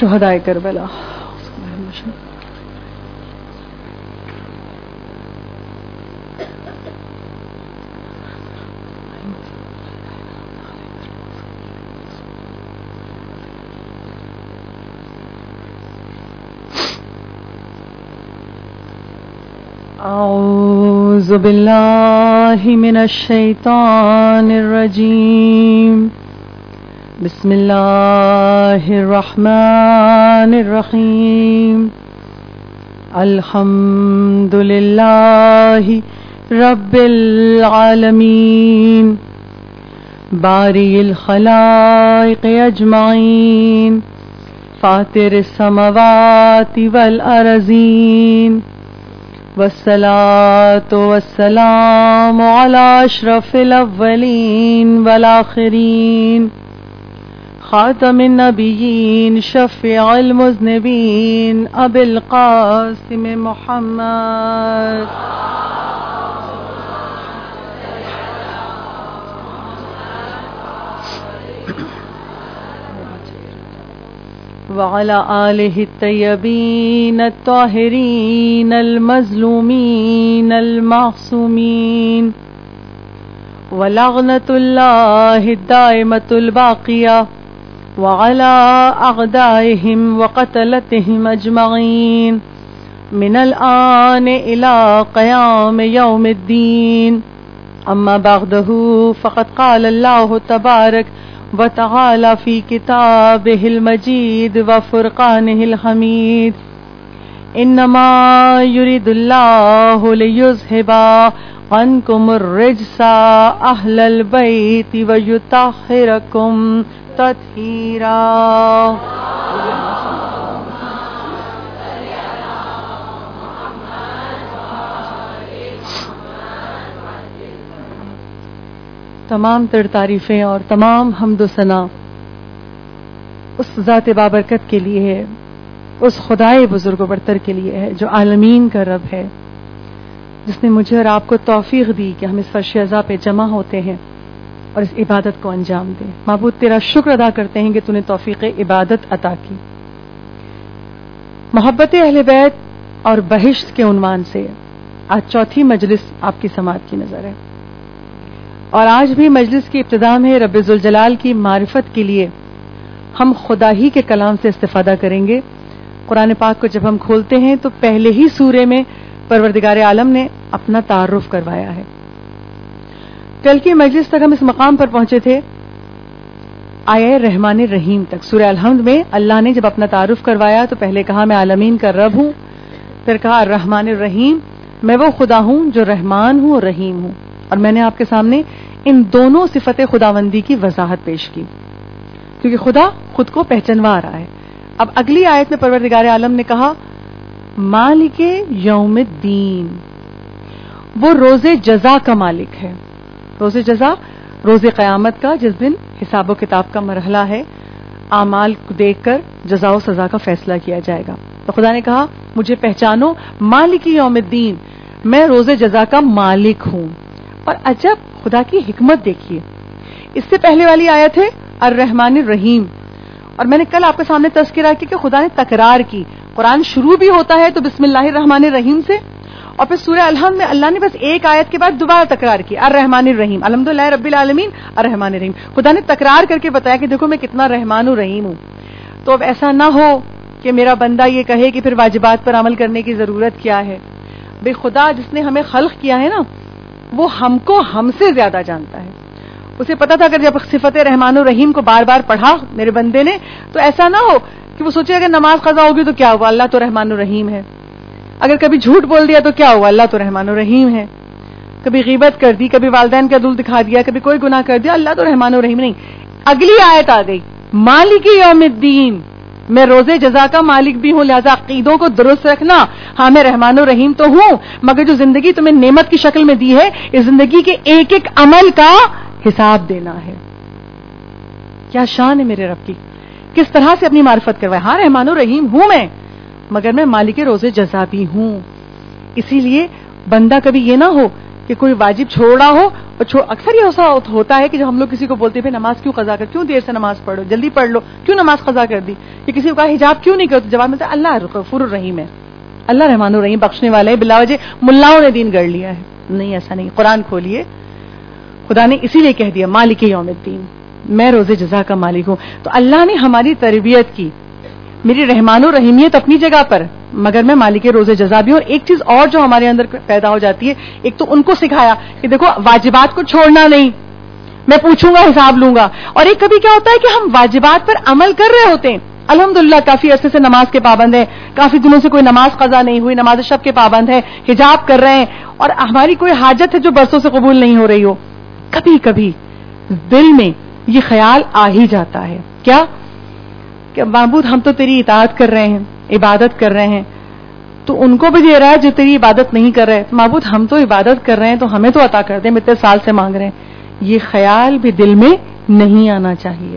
شہدائے کربلا. اعوذ باللہ من الشیطان الرجیم. بسم اللہ الرحمن الرحیم. الحمد للہ رب العالمین باری الخلائق اجمعین فاطر السماوات والارضین والصلاة والسلام على اشرف الاولین والآخرین خاتم النبیین شفیع المذنبین ابی القاسم محمد وعلى آلہ الطیبین الطاہرین المظلومین المعصومین ولعنۃ اللہ الدائمۃ الباقیہ وعلى أعدائهم وقتلتهم أجمعين من الآن إلى قيام يوم الدين. أما بعده فقد قال الله تبارك وتعالى في كتابه المجيد وفرقانه الحميد إنما يريد الله ليذهب عنكم الرجس أهل البيت ويطهركم تطہیرا. تمام تر تعریفیں اور تمام حمد و ثنا اس ذات بابرکت کے لیے ہے، اس خدائے بزرگ و برتر کے لیے ہے جو عالمین کا رب ہے، جس نے مجھے اور آپ کو توفیق دی کہ ہم اس فرش عزا پہ جمع ہوتے ہیں اور اس عبادت کو انجام دیں. معبود تیرا شکر ادا کرتے ہیں کہ تو نے توفیق عبادت عطا کی. محبت اہل بیت اور بہشت کے عنوان سے آج چوتھی مجلس آپ کی سماعت کی نظر ہے، اور آج بھی مجلس کی ابتدا میں رب ذوالجلال کی معرفت کے لیے ہم خدا ہی کے کلام سے استفادہ کریں گے. قرآن پاک کو جب ہم کھولتے ہیں تو پہلے ہی سورے میں پروردگار عالم نے اپنا تعارف کروایا ہے. کل کی مجلس تک ہم اس مقام پر پہنچے تھے آیہ رحمان الرحیم تک. سورہ الحمد میں اللہ نے جب اپنا تعارف کروایا تو پہلے کہا میں عالمین کا رب ہوں، پھر کہا الرحمن الرحیم، میں وہ خدا ہوں جو رحمان ہوں اور رحیم ہوں. اور میں نے آپ کے سامنے ان دونوں صفت خداوندی کی وضاحت پیش کی کیونکہ خدا خود کو پہچانوا رہا ہے. اب اگلی آیت میں پروردگار عالم نے کہا مالک یوم الدین، وہ روز جزا کا مالک ہے. روز جزا روز قیامت کا، جس دن حساب و کتاب کا مرحلہ ہے، اعمال کو دیکھ کر جزا و سزا کا فیصلہ کیا جائے گا. تو خدا نے کہا مجھے پہچانو، مالک یوم الدین، میں روز جزا کا مالک ہوں. اور عجب خدا کی حکمت دیکھیے، اس سے پہلے والی آیت ہے الرحمن الرحیم، اور میں نے کل آپ کے سامنے تذکرہ کیا کہ خدا نے تکرار کی. قرآن شروع بھی ہوتا ہے تو بسم اللہ الرحمن الرحیم سے، اور پھر سورہ الحمد میں اللہ نے بس ایک آیت کے بعد دوبارہ تکرار کی الرحمن الرحیم، الحمدللہ رب العالمین الرحمن الرحیم. خدا نے تکرار کر کے بتایا کہ دیکھو میں کتنا رحمان الرحیم ہوں. تو اب ایسا نہ ہو کہ میرا بندہ یہ کہے کہ پھر واجبات پر عمل کرنے کی ضرورت کیا ہے. بے خدا جس نے ہمیں خلق کیا ہے نا، وہ ہم کو ہم سے زیادہ جانتا ہے. اسے پتا تھا کہ جب صفت رحمان الرحیم کو بار بار پڑھا میرے بندے نے تو ایسا نہ ہو کہ وہ سوچے اگر نماز قضا ہوگی تو کیا ہوا، اللہ تو رحمان الرحیم ہے. اگر کبھی جھوٹ بول دیا تو کیا ہوا، اللہ تو رحمان الرحیم ہے. کبھی غیبت کر دی، کبھی والدین کا دل دکھا دیا، کبھی کوئی گناہ کر دیا، اللہ تو رحمان الرحیم نہیں. اگلی آیت آ گئی مالک یوم الدین، میں روزے جزا کا مالک بھی ہوں، لہذا عقیدوں کو درست رکھنا. ہاں میں رحمان الرحیم تو ہوں، مگر جو زندگی تمہیں نعمت کی شکل میں دی ہے، اس زندگی کے ایک ایک عمل کا حساب دینا ہے. کیا شان ہے میرے رب کی، کس طرح سے اپنی معرفت کروائے. ہاں رحمان الرحیم ہوں میں، مگر میں مالک روزے جزا بھی ہوں. اسی لیے بندہ کبھی یہ نہ ہو کہ کوئی واجب چھوڑ رہا ہو اور اکثر یہ ایسا ہوتا ہے کہ جب ہم لوگ کسی کو بولتے ہیں نماز کیوں قضا کر، کیوں دیر سے نماز پڑھو، جلدی پڑھ لو، کیوں نماز قضا کر دی، یا کسی کو کہا حجاب کیوں نہیں کرتے، جواب میں اللہ غفور الرحیم ہے، اللہ رحمان الرحیم بخشنے والے ہیں، بلا وجہ ملاؤں نے دین گڑھ لیا ہے. نہیں، ایسا نہیں. قرآن کھولیے، خدا نے اسی لیے کہہ دیا مالک یوم الدین، میں روز جزا کا مالک ہوں. تو اللہ نے ہماری تربیت کی، میری رحمان و رحیمیت اپنی جگہ پر، مگر میں مالک روز جزا بھی ہوں. اور ایک چیز اور جو ہمارے اندر پیدا ہو جاتی ہے، ایک تو ان کو سکھایا کہ دیکھو واجبات کو چھوڑنا نہیں، میں پوچھوں گا حساب لوں گا. اور ایک کبھی کیا ہوتا ہے کہ ہم واجبات پر عمل کر رہے ہوتے ہیں، الحمدللہ کافی عرصے سے نماز کے پابند ہیں، کافی دنوں سے کوئی نماز قضا نہیں ہوئی، نماز شب کے پابند ہے، حجاب کر رہے ہیں، اور ہماری کوئی حاجت ہے جو برسوں سے قبول نہیں ہو رہی ہو. کبھی کبھی دل میں یہ خیال آ ہی جاتا ہے کیا کہ معبود ہم تو تیری اطاعت کر رہے ہیں، عبادت کر رہے ہیں، تو ان کو بھی دے رہا ہے جو تیری عبادت نہیں کر رہے. معبود ہم تو عبادت کر رہے ہیں تو ہمیں تو عطا کر دیں، ہم اتنے سال سے مانگ رہے ہیں. یہ خیال بھی دل میں نہیں آنا چاہیے.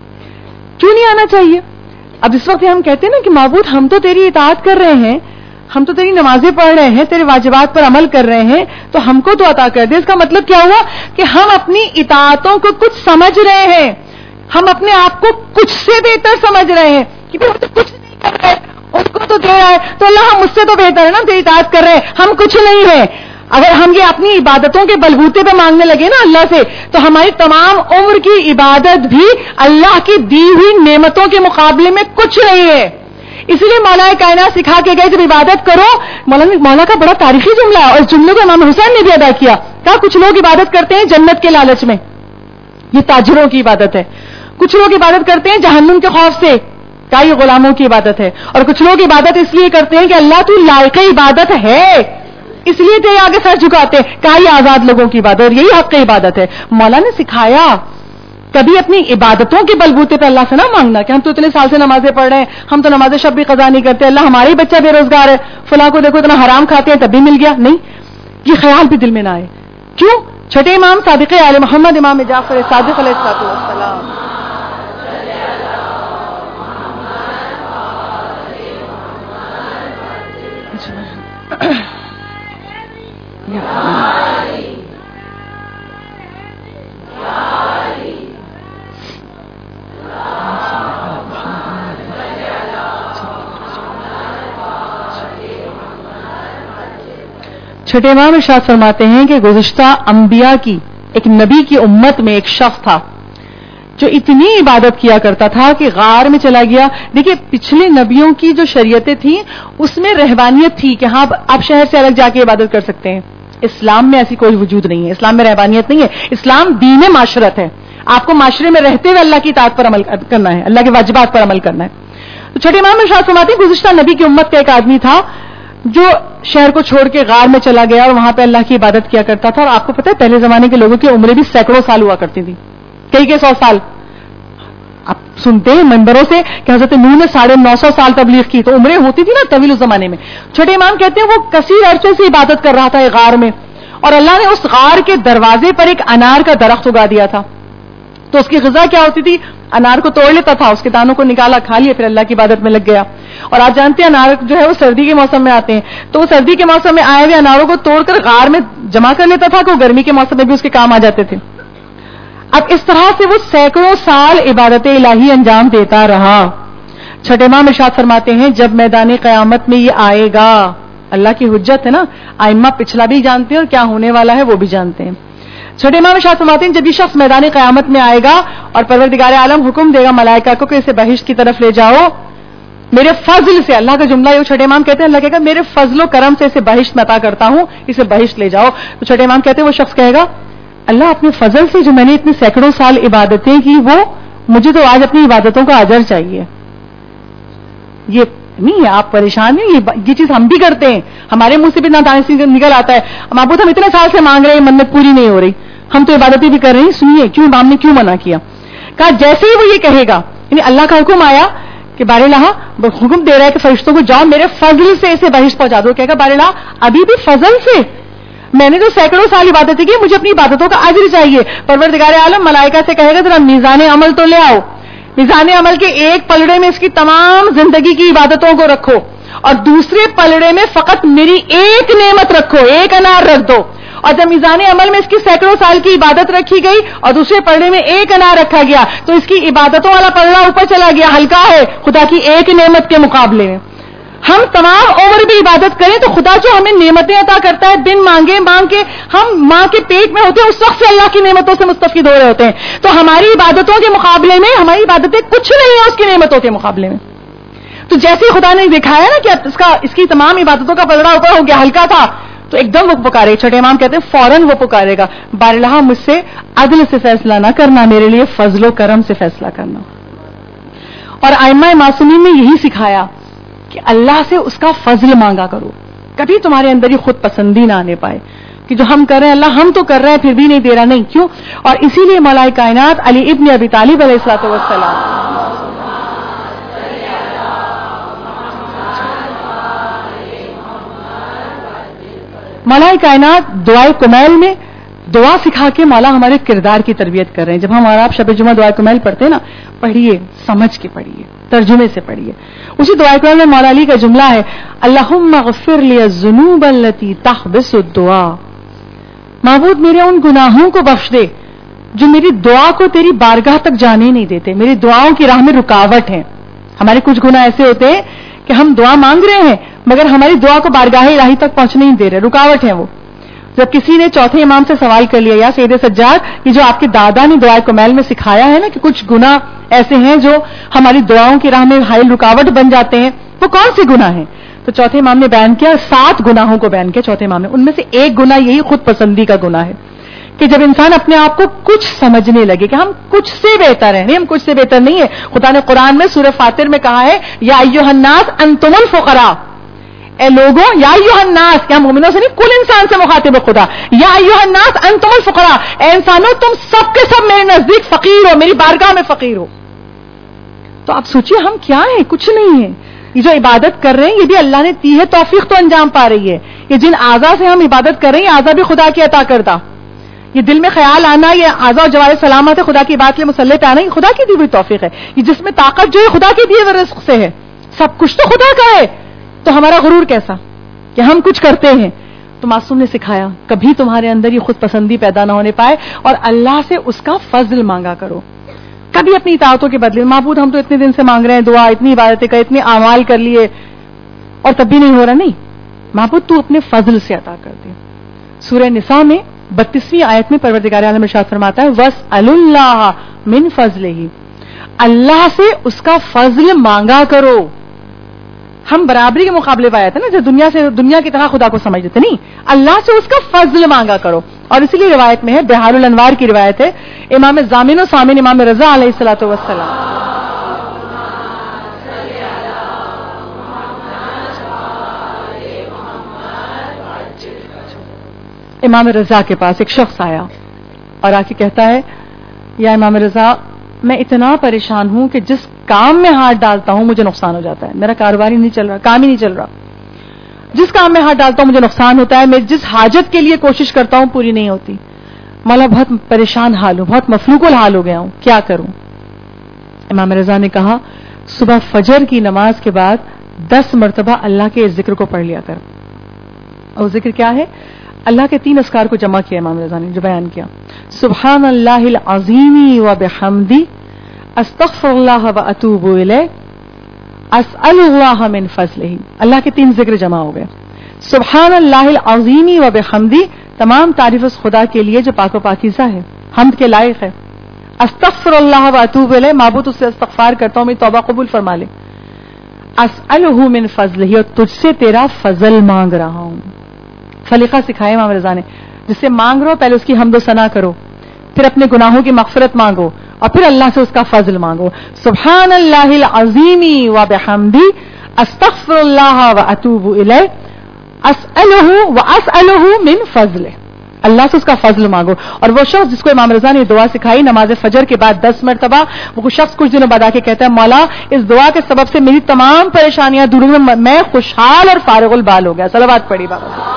کیوں نہیں آنا چاہیے؟ اب اس وقت ہم کہتے ہیں نا کہ معبود ہم تو تیری اطاعت کر رہے ہیں، ہم تو تیری نمازیں پڑھ رہے ہیں، تیرے واجبات پر عمل کر رہے ہیں، تو ہم کو تو عطا کر دے. اس کا مطلب کیا ہوا کہ ہم اپنی اطاعتوں کو کچھ سمجھ رہے ہیں، ہم اپنے آپ کو کچھ سے بہتر سمجھ رہے ہیں کہ وہ تو کچھ نہیں کر رہے، ان کو تو دے رہا ہے، تو اللہ ہم مجھ سے تو بہتر ہے نا، تیری اطاعت کر رہے ہیں، ہم کچھ نہیں ہیں. اگر ہم یہ اپنی عبادتوں کے بلبوتے پہ مانگنے لگے نا اللہ سے، تو ہماری تمام عمر کی عبادت بھی اللہ کی دی ہوئی نعمتوں کے مقابلے میں کچھ نہیں ہے. اس لیے مولا کائنات سکھا کے گئے جب عبادت کرو، مولا کا بڑا تاریخی جملہ ہے، اور اس جملے کو امام حسین نے بھی ادا کیا. کہا کچھ لوگ عبادت کرتے ہیں جنت کے لالچ میں، یہ تاجروں کی عبادت ہے. کچھ لوگ عبادت کرتے ہیں جہنم کے خوف سے، کہا یہ غلاموں کی عبادت ہے. اور کچھ لوگ عبادت اس لیے کرتے ہیں کہ اللہ تو لائق عبادت ہے، اس لیے تیرے آگے سر جھکاتے ہیں. کہا یہ آزاد لوگوں کی عبادت اور یہی حق عبادت ہے. مولا نے سکھایا کبھی اپنی عبادتوں کے بلبوتے پہ اللہ سے نہ مانگنا کہ ہم تو اتنے سال سے نمازیں پڑھ رہے ہیں، ہم تو نماز شب بھی قضا نہیں کرتے، اللہ ہمارے ہی بچہ بے روزگار ہے، فلاں کو دیکھو اتنا حرام کھاتے ہیں تب بھی مل گیا. نہیں، یہ خیال بھی دل میں نہ آئے. کیوں؟ چھٹے امام صادق آل محمد امام جعفر صادق علیہ السلام چھٹے امام ارشاد فرماتے ہیں کہ گزشتہ انبیاء کی ایک نبی کی امت میں ایک شخص تھا جو اتنی عبادت کیا کرتا تھا کہ غار میں چلا گیا. دیکھیے پچھلے نبیوں کی جو شریعتیں تھیں اس میں رہبانیت تھی کہ ہاں آپ شہر سے الگ جا کے عبادت کر سکتے ہیں. اسلام میں ایسی کوئی وجود نہیں ہے، اسلام میں رہبانیت نہیں ہے، اسلام دین معاشرت ہے. آپ کو معاشرے میں رہتے ہوئے اللہ کی اطاعت پر عمل کرنا ہے، اللہ کے واجبات پر عمل کرنا ہے. تو چھٹے امام ارشاد فرماتے ہیں گزشتہ نبی کی امت کا ایک آدمی تھا جو شہر کو چھوڑ کے غار میں چلا گیا اور وہاں پہ اللہ کی عبادت کیا کرتا تھا. اور آپ کو پتہ ہے پہلے زمانے کے لوگوں کی عمریں بھی سینکڑوں سال ہوا کرتی تھی، کئی 100 سال. آپ سنتے ہیں ممبروں سے کہ حضرت نوح نے 950 سال تبلیغ کی، تو عمریں ہوتی تھی نا طویل اس زمانے میں. چھوٹے امام کہتے ہیں وہ کثیر عرصے سے عبادت کر رہا تھا ایک غار میں، اور اللہ نے اس غار کے دروازے پر ایک انار کا درخت اگا دیا تھا. تو اس کی غذا کیا ہوتی تھی؟ انار کو توڑ لیتا تھا، اس کے دانوں کو نکالا، کھا لیا، پھر اللہ کی عبادت میں لگ گیا. اور آپ جانتے ہیں انار جو ہے وہ سردی کے موسم میں آتے ہیں، تو وہ سردی کے موسم میں آئے ہوئے اناروں کو توڑ کر غار میں جمع کر لیتا تھا کہ وہ گرمی کے موسم میں بھی اس کے کام آ جاتے تھے. اب اس طرح سے وہ سینکڑوں سال عبادت الہی انجام دیتا رہا. چھٹے امام ارشاد فرماتے ہیں جب میدان قیامت میں یہ آئے گا، اللہ کی حجت ہے نا، ائمہ پچھلا بھی جانتے ہیں اور کیا ہونے والا ہے وہ بھی جانتے ہیں. چھٹے امام ارشاد فرماتے ہیں جب یہ شخص میدان قیامت میں آئے گا اور پروردگار عالم حکم دے گا ملائکہ کو کہ اسے بہشت کی طرف لے جاؤ میرے فضل سے، اللہ کا جملہ یہ چھٹے امام کہتے ہیں اللہ کہے گا میرے فضل و کرم سے اسے بہشت میں عطا کرتا ہوں، اسے بہشت لے جاؤ. تو چھٹے امام کہتے ہیں وہ شخص کہے گا اللہ اپنے فضل سے جو میں نے اتنے سینکڑوں سال عبادتیں کی، وہ مجھے تو آج اپنی عبادتوں کا اجر چاہیے. یہ نہیں ہے، آپ پریشان نہیں، یہ چیز ہم بھی کرتے ہیں، ہمارے منہ سے بھی نکل آتا ہے معبود ہم اتنے سال سے مانگ رہے ہیں، منت پوری نہیں ہو رہی، ہم تو عبادتیں بھی کر رہے ہیں، سنیے کیوں امام نے کیوں منع کیا. کہا جیسے ہی وہ یہ کہے گا، یعنی اللہ کا حکم آیا کہ بار الہ حکم دے رہا ہے کہ فرشتوں کو جاؤ میرے فضل سے اسے بہشت پہنچا دو. کہے گا بار الہ ابھی بھی فضل سے، میں نے تو سینکڑوں سال عبادتیں کی، مجھے اپنی عبادتوں کا اجر چاہیے. پروردگار عالم ملائکہ سے کہے گا ذرا میزان عمل تو لے آؤ، میزان عمل کے ایک پلڑے میں اس کی تمام زندگی کی عبادتوں کو رکھو اور دوسرے پلڑے میں فقط میری ایک نعمت رکھو، ایک انار رکھ دو. اور جب میزان عمل میں اس کی سینکڑوں سال کی عبادت رکھی گئی اور دوسرے پلڑے میں ایک انار رکھا گیا تو اس کی عبادتوں والا پلڑا اوپر چلا گیا، ہلکا ہے خدا کی ایک نعمت کے مقابلے میں. ہم تمام عمر بھی عبادت کریں تو خدا جو ہمیں نعمتیں عطا کرتا ہے بن مانگے مانگ کے، ہم ماں کے پیٹ میں ہوتے ہیں اس وقت سے اللہ کی نعمتوں سے مستفید ہو رہے ہوتے ہیں. تو ہماری عبادتوں کے مقابلے میں ہماری عبادتیں کچھ نہیں ہیں اس کی نعمتوں کے مقابلے میں. تو جیسے ہی خدا نے دکھایا نا کہ اس کی تمام عبادتوں کا پلڑا اوپر ہو گیا، ہلکا تھا، تو ایک دم وہ پکارے. چھٹے امام کہتے ہیں فوراً وہ پکارے گا، باراللہ مجھ سے عدل سے فیصلہ نہ کرنا، میرے لیے فضل و کرم سے فیصلہ کرنا. اور ائمہ معصومین نے یہی سکھایا کہ اللہ سے اس کا فضل مانگا کرو. کبھی تمہارے اندر یہ خود پسندی نہ آنے پائے کہ جو ہم کر رہے ہیں اللہ ہم تو کر رہے ہیں پھر بھی نہیں دے رہا. نہیں، کیوں؟ اور اسی لیے مولا کائنات علی ابن ابی طالب علیہ الصلوۃ والسلام مولا کائنات دعائے کمیل میں دعا سکھا کے مولا ہمارے کردار کی تربیت کر رہے ہیں. جب ہم اور آپ شب جمعہ دعائے کمیل پڑھتے ہیں نا، پڑھیے، سمجھ کے پڑھیے، ترجمے سے پڑھیے. اسی دعائے کمیل میں مولا علی کا جملہ ہے اللہم اغفر لی الذنوب التی تحبس الدعاء. معبود میرے ان گناہوں کو بخش دے جو میری دعا کو تیری بارگاہ تک جانے نہیں دیتے، میری دعاؤں کی راہ میں رکاوٹ ہیں. ہمارے کچھ گناہ ایسے ہوتے ہیں کہ ہم دعا مانگ رہے ہیں مگر ہماری دعا کو بارگاہ الہی تک پہنچنے نہیں دے رہے، رکاوٹ ہے وہ. جب کسی نے چوتھے امام سے سوال کر لیا، یا سید سجاد یہ جو آپ کے دادا نے دعائے کمیل میں سکھایا ہے نا کہ کچھ گناہ ایسے ہیں جو ہماری دعاؤں کی راہ میں حائل رکاوٹ بن جاتے ہیں، وہ کون سے گناہ ہیں؟ تو چوتھے امام نے بیان کیا 7 گناہوں کو بیان کیا چوتھے امام نے. ان میں سے ایک گناہ یہی خود پسندی کا گناہ ہے کہ جب انسان اپنے آپ کو کچھ سمجھنے لگے کہ ہم کچھ سے بہتر ہیں. نہیں، ہم کچھ سے بہتر نہیں ہے. خدا نے قرآن میں سورہ فاطر میں کہا ہے یا ایھا الناس انتم الفقراء، اے لوگوں، یا ایھا الناس، کیا مومنوں سے نہیں، کل انسان سے مخاطب ہے خدا. یا ایھا الناس انتم الفقراء، اے انسانوں تم سب کے سب میرے نزدیک فقیر ہو، میری بارگاہ میں فقیر ہو. تو آپ سوچئے ہم کیا ہیں؟ کچھ نہیں ہے. یہ جو عبادت کر رہے ہیں یہ بھی اللہ نے دی ہے، توفیق تو انجام پا رہی ہے. یہ جن اعضاء سے ہم عبادت کر رہے ہیں یہ اعضاء بھی خدا کی عطا کردہ. یہ دل میں خیال آنا، یہ اعضاء و جوارح سلامت ہے، خدا کی بات کے مسلح پہ آنا، یہ خدا کی دی ہوئی توفیق ہے. یہ جس میں طاقت جو ہے خدا کے دیے ہوئے رزق سے ہے. سب کچھ تو خدا کا ہے. تو ہمارا غرور کیسا کہ ہم کچھ کرتے ہیں. تو معصوم نے سکھایا کبھی تمہارے اندر یہ خود پسندی پیدا نہ ہونے پائے اور اللہ سے اس کا فضل مانگا کرو. کبھی اپنی اطاعتوں کے بدلے معبود ہم تو اتنے دن سے مانگ رہے ہیں دعا، اتنی عبادتیں کر، اتنے اعمال کر لیے اور تب بھی نہیں ہو رہا. نہیں، معبود تو اپنے فضل سے عطا کر دے. سورہ نساء میں 32ویں آیت میں پروردگار عالم ارشاد فرماتا ہے وَاسْأَلُوا اللَّهَ مِن فَضْلِهِ، اللہ سے اس کا فضل مانگا کرو. ہم برابری کے مقابلے پہ آئے تھے نا، جو دنیا کی طرح خدا کو سمجھتے تھے. نہیں، اللہ سے اس کا فضل مانگا کرو. اور اسی لیے روایت میں ہے، بحار الانوار کی روایت ہے، امام زامن و سامن امام رضا علیہ الصلوۃ والسلام امام رضا کے پاس ایک شخص آیا اور آ کے کہتا ہے یا امام رضا میں اتنا پریشان ہوں کہ جس کام میں ہاتھ ڈالتا ہوں مجھے نقصان ہو جاتا ہے. میرا کاروبار ہی نہیں چل رہا، کام ہی نہیں چل رہا. جس کام میں ہاتھ ڈالتا ہوں مجھے نقصان ہوتا ہے. میں جس حاجت کے لیے کوشش کرتا ہوں پوری نہیں ہوتی. مولا بہت پریشان حال ہوں، بہت مفلوق الحال ہو گیا ہوں، کیا کروں؟ امام رضا نے کہا صبح فجر کی نماز کے بعد 10 مرتبہ اللہ کے اس ذکر کو پڑھ لیا کر. اور ذکر کیا ہے؟ اللہ کے 3 اذکار کو جمع کیا امام رضا نے، جو بیان کیا سبحان اللہ العظیم و بحمدی، استغفر اللہ و اتوب الیہ، اسأل اللہ من فضلہ. اللہ کے 3 ذکر جمع ہو گئے. سبحان اللہ العظیم و بحمدی، تمام تعریف اس خدا کے لیے جو پاک و پاکیزہ ہے، حمد کے لائق ہے. استغفر اللہ و اتوب الیہ، معبود اس سے استغفار کرتا ہوں، میری توبہ قبول فرما لے. اسألہ من فضلہ، اور تجھ سے تیرا فضل مانگ رہا ہوں. سلیقہ سکھایا امام رضا نے، جس سے مانگ رہو پہلے اس کی حمد و ثنا کرو، پھر اپنے گناہوں کی مغفرت مانگو اور پھر اللہ سے اس کا فضل مانگو. سبحان اللہ العظیم و بحمدی، استغفر اللہ و اتوب الیہ، اسألہ من فضلہ، اللہ سے اس کا فضل مانگو. اور وہ شخص جس کو امام رضا نے دعا سکھائی نماز فجر کے بعد 10 مرتبہ، وہ شخص کچھ دنوں بعد آ کے کہتا ہے مولا اس دعا کے سبب سے میری تمام پریشانیاں دور ہوئی، میں خوشحال اور فارغ البال ہو گیا. صلوات پڑھی بابا سے.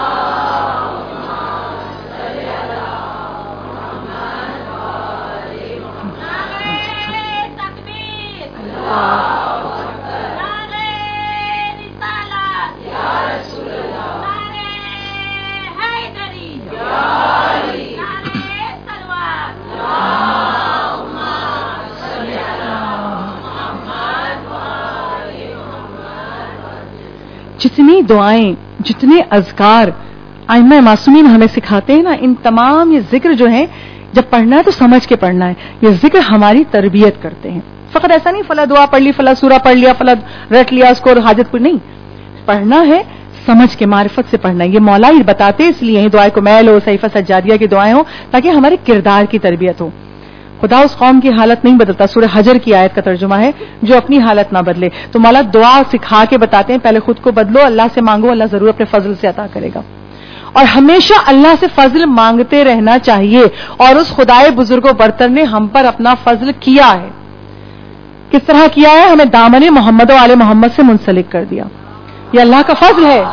جتنی دعائیں، جتنے اذکار ائمہ معصومین ہمیں سکھاتے ہیں نا، ان تمام یہ ذکر جو ہیں جب پڑھنا ہے تو سمجھ کے پڑھنا ہے. یہ ذکر ہماری تربیت کرتے ہیں. فقط ایسا نہیں فلاں دعا پڑھ لی، فلاں سورہ پڑھ لیا، فلاں رٹ لیا، اس کو حاجت پوری نہیں. پڑھنا ہے سمجھ کے، معرفت سے پڑھنا ہے. یہ مولا ہی بتاتے اس لیے دعائے کو میل ہو، صحیفہ سجادیہ کی دعائیں ہوں، تاکہ ہمارے کردار کی تربیت ہو. خدا اس قوم کی حالت نہیں بدلتا. سورہ حجر کی آیت کا ترجمہ ہے جو اپنی حالت نہ بدلے. تو مولا دعا سکھا کے بتاتے ہیں پہلے خود کو بدلو، اللہ سے مانگو، اللہ ضرور اپنے فضل سے عطا کرے گا. اور ہمیشہ اللہ سے فضل مانگتے رہنا چاہیے. اور اس خدائے بزرگ و برتر نے ہم پر اپنا فضل کیا ہے. کس طرح کیا ہے؟ ہمیں دامن محمد و آل محمد سے منسلک کر دیا. یہ اللہ کا فضل ہے.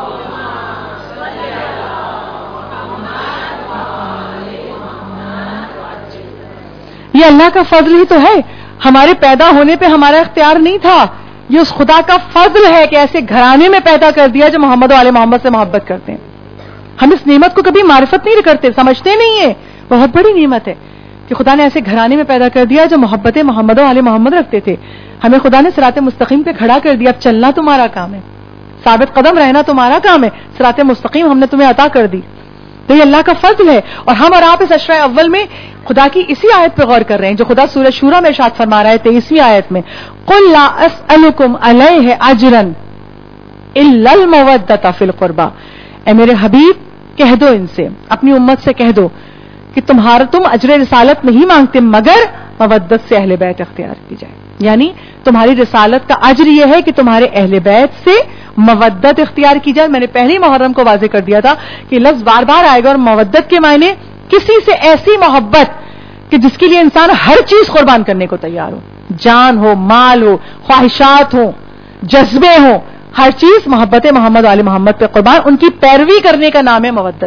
یہ اللہ کا فضل ہی تو ہے. ہمارے پیدا ہونے پہ ہمارا اختیار نہیں تھا. یہ اس خدا کا فضل ہے کہ ایسے گھرانے میں پیدا کر دیا جو محمد و آل محمد سے محبت کرتے ہیں. ہم اس نعمت کو کبھی معرفت نہیں کرتے، سمجھتے نہیں ہے. بہت بڑی نعمت ہے کہ خدا نے ایسے گھرانے میں پیدا کر دیا جو محبت محمد و آل محمد رکھتے تھے. ہمیں خدا نے صراط مستقیم پہ کھڑا کر دیا. اب چلنا تمہارا کام ہے، ثابت قدم رہنا تمہارا کام ہے. صراط مستقیم ہم نے تمہیں عطا کر دی. تو یہ اللہ کا فضل ہے. اور ہم اور آپ اس عشرہ اول میں خدا کی اسی آیت پہ غور کر رہے ہیں جو خدا سورہ شورى میں ارشاد فرما رہا ہے 23ویں آیت میں، قل لا اسألکم علیہ اجرا الا المودۃ فی القربى. اے میرے حبیب کہہ دو ان سے، اپنی امت سے کہہ دو کہ تم اجر رسالت نہیں مانگتے مگر مودت سے اہل بیت اختیار کی جائے. یعنی تمہاری رسالت کا اجر یہ ہے کہ تمہارے اہل بیت سے مودت اختیار کی جائے. میں نے پہلی محرم کو واضح کر دیا تھا کہ لفظ بار بار آئے گا، اور مودت کے معنی کسی سے ایسی محبت کہ جس کے لیے انسان ہر چیز قربان کرنے کو تیار ہو، جان ہو، مال ہو، خواہشات ہو، جذبے ہوں، ہر چیز محبت محمد علی محمد پہ قربان. ان کی پیروی کرنے کا نام ہے مودت.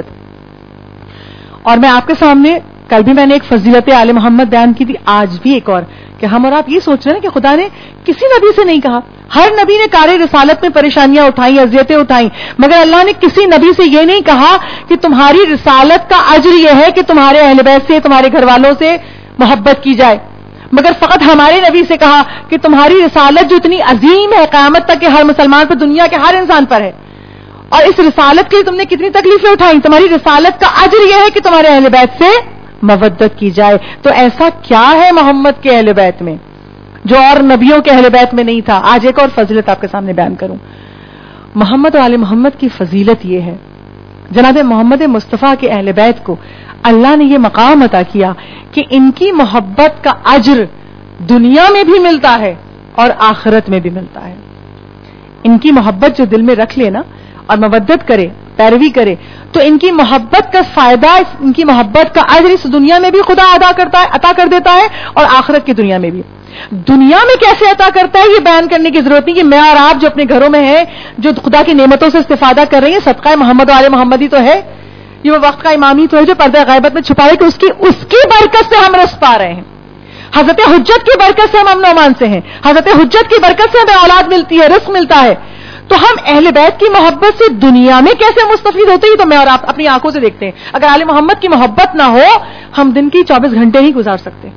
اور میں آپ کے سامنے کل بھی میں نے ایک فضیلت آل محمد بیان کی تھی، آج بھی ایک اور، کہ ہم اور آپ یہ سوچ رہے ہیں کہ خدا نے کسی نبی سے نہیں کہا. ہر نبی نے کار رسالت میں پریشانیاں اٹھائیں، اذیتیں اٹھائیں، مگر اللہ نے کسی نبی سے یہ نہیں کہا کہ تمہاری رسالت کا اجر یہ ہے کہ تمہارے اہل بیت سے، تمہارے گھر والوں سے محبت کی جائے. مگر فقط ہمارے نبی سے کہا کہ تمہاری رسالت جو اتنی عظیم ہے، قیامت تک کے ہر مسلمان پر، دنیا کے ہر انسان پر ہے، اور اس رسالت کے لیے تم نے کتنی تکلیفیں اٹھائیں، تمہاری رسالت کا اجر یہ ہے کہ تمہارے اہل بیت سے مودت کی جائے. تو ایسا کیا ہے محمد کے اہل بیت میں جو اور نبیوں کے اہل بیت میں نہیں تھا؟ آج ایک اور فضیلت آپ کے سامنے بیان کروں. محمد و آل محمد کی فضیلت یہ ہے، جناب محمد مصطفیٰ کے اہل بیت کو اللہ نے یہ مقام عطا کیا کہ ان کی محبت کا اجر دنیا میں بھی ملتا ہے اور آخرت میں بھی ملتا ہے. ان کی محبت جو دل میں رکھ لے نا اور مودت کرے، پیروی کرے، تو ان کی محبت کا فائدہ، ان کی محبت کا اجر اس دنیا میں بھی خدا عطا کر دیتا ہے اور آخرت کی دنیا میں بھی. دنیا میں کیسے عطا کرتا ہے یہ بیان کرنے کی ضرورت نہیں کہ میں اور آپ جو اپنے گھروں میں ہیں، جو خدا کی نعمتوں سے استفادہ کر رہے ہیں، صدقہ محمد و آل محمد ہی تو ہے. یہ وہ وقت کا امام ہی تو ہے جو پردہ غیبت میں چھپا ہے کہ اس کی برکت سے ہم رزق پا رہے ہیں. حضرت حجت کی برکت سے ہم امن و امان سے ہیں، حضرت حجت کی برکت سے ہمیں اولاد ملتی ہے، رزق ملتا ہے. تو ہم اہل بیت کی محبت سے دنیا میں کیسے مستفید ہوتے ہیں تو میں اور آپ اپنی آنکھوں سے دیکھتے ہیں. اگر آل محمد کی محبت نہ ہو ہم دن کی 24 گھنٹے نہیں گزار سکتے.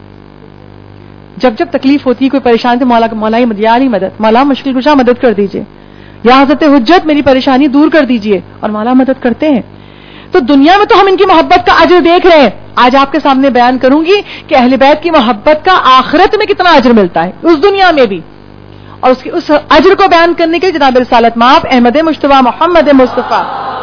جب جب تکلیف ہوتی ہے، کوئی پریشان تھے، مولا یا علی مدد، مولا مشکل کشا مدد کر دیجئے، یا حضرت حجت میری پریشانی دور کر دیجئے، اور مولا مدد کرتے ہیں. تو دنیا میں تو ہم ان کی محبت کا اجر دیکھ رہے ہیں. آج آپ کے سامنے بیان کروں گی کہ اہل بیت کی محبت کا آخرت میں کتنا اجر ملتا ہے، اس دنیا میں بھی. اور اس اجر کو بیان کرنے کے لیے جناب رسالت مآب احمد مجتبی محمد مصطفیٰ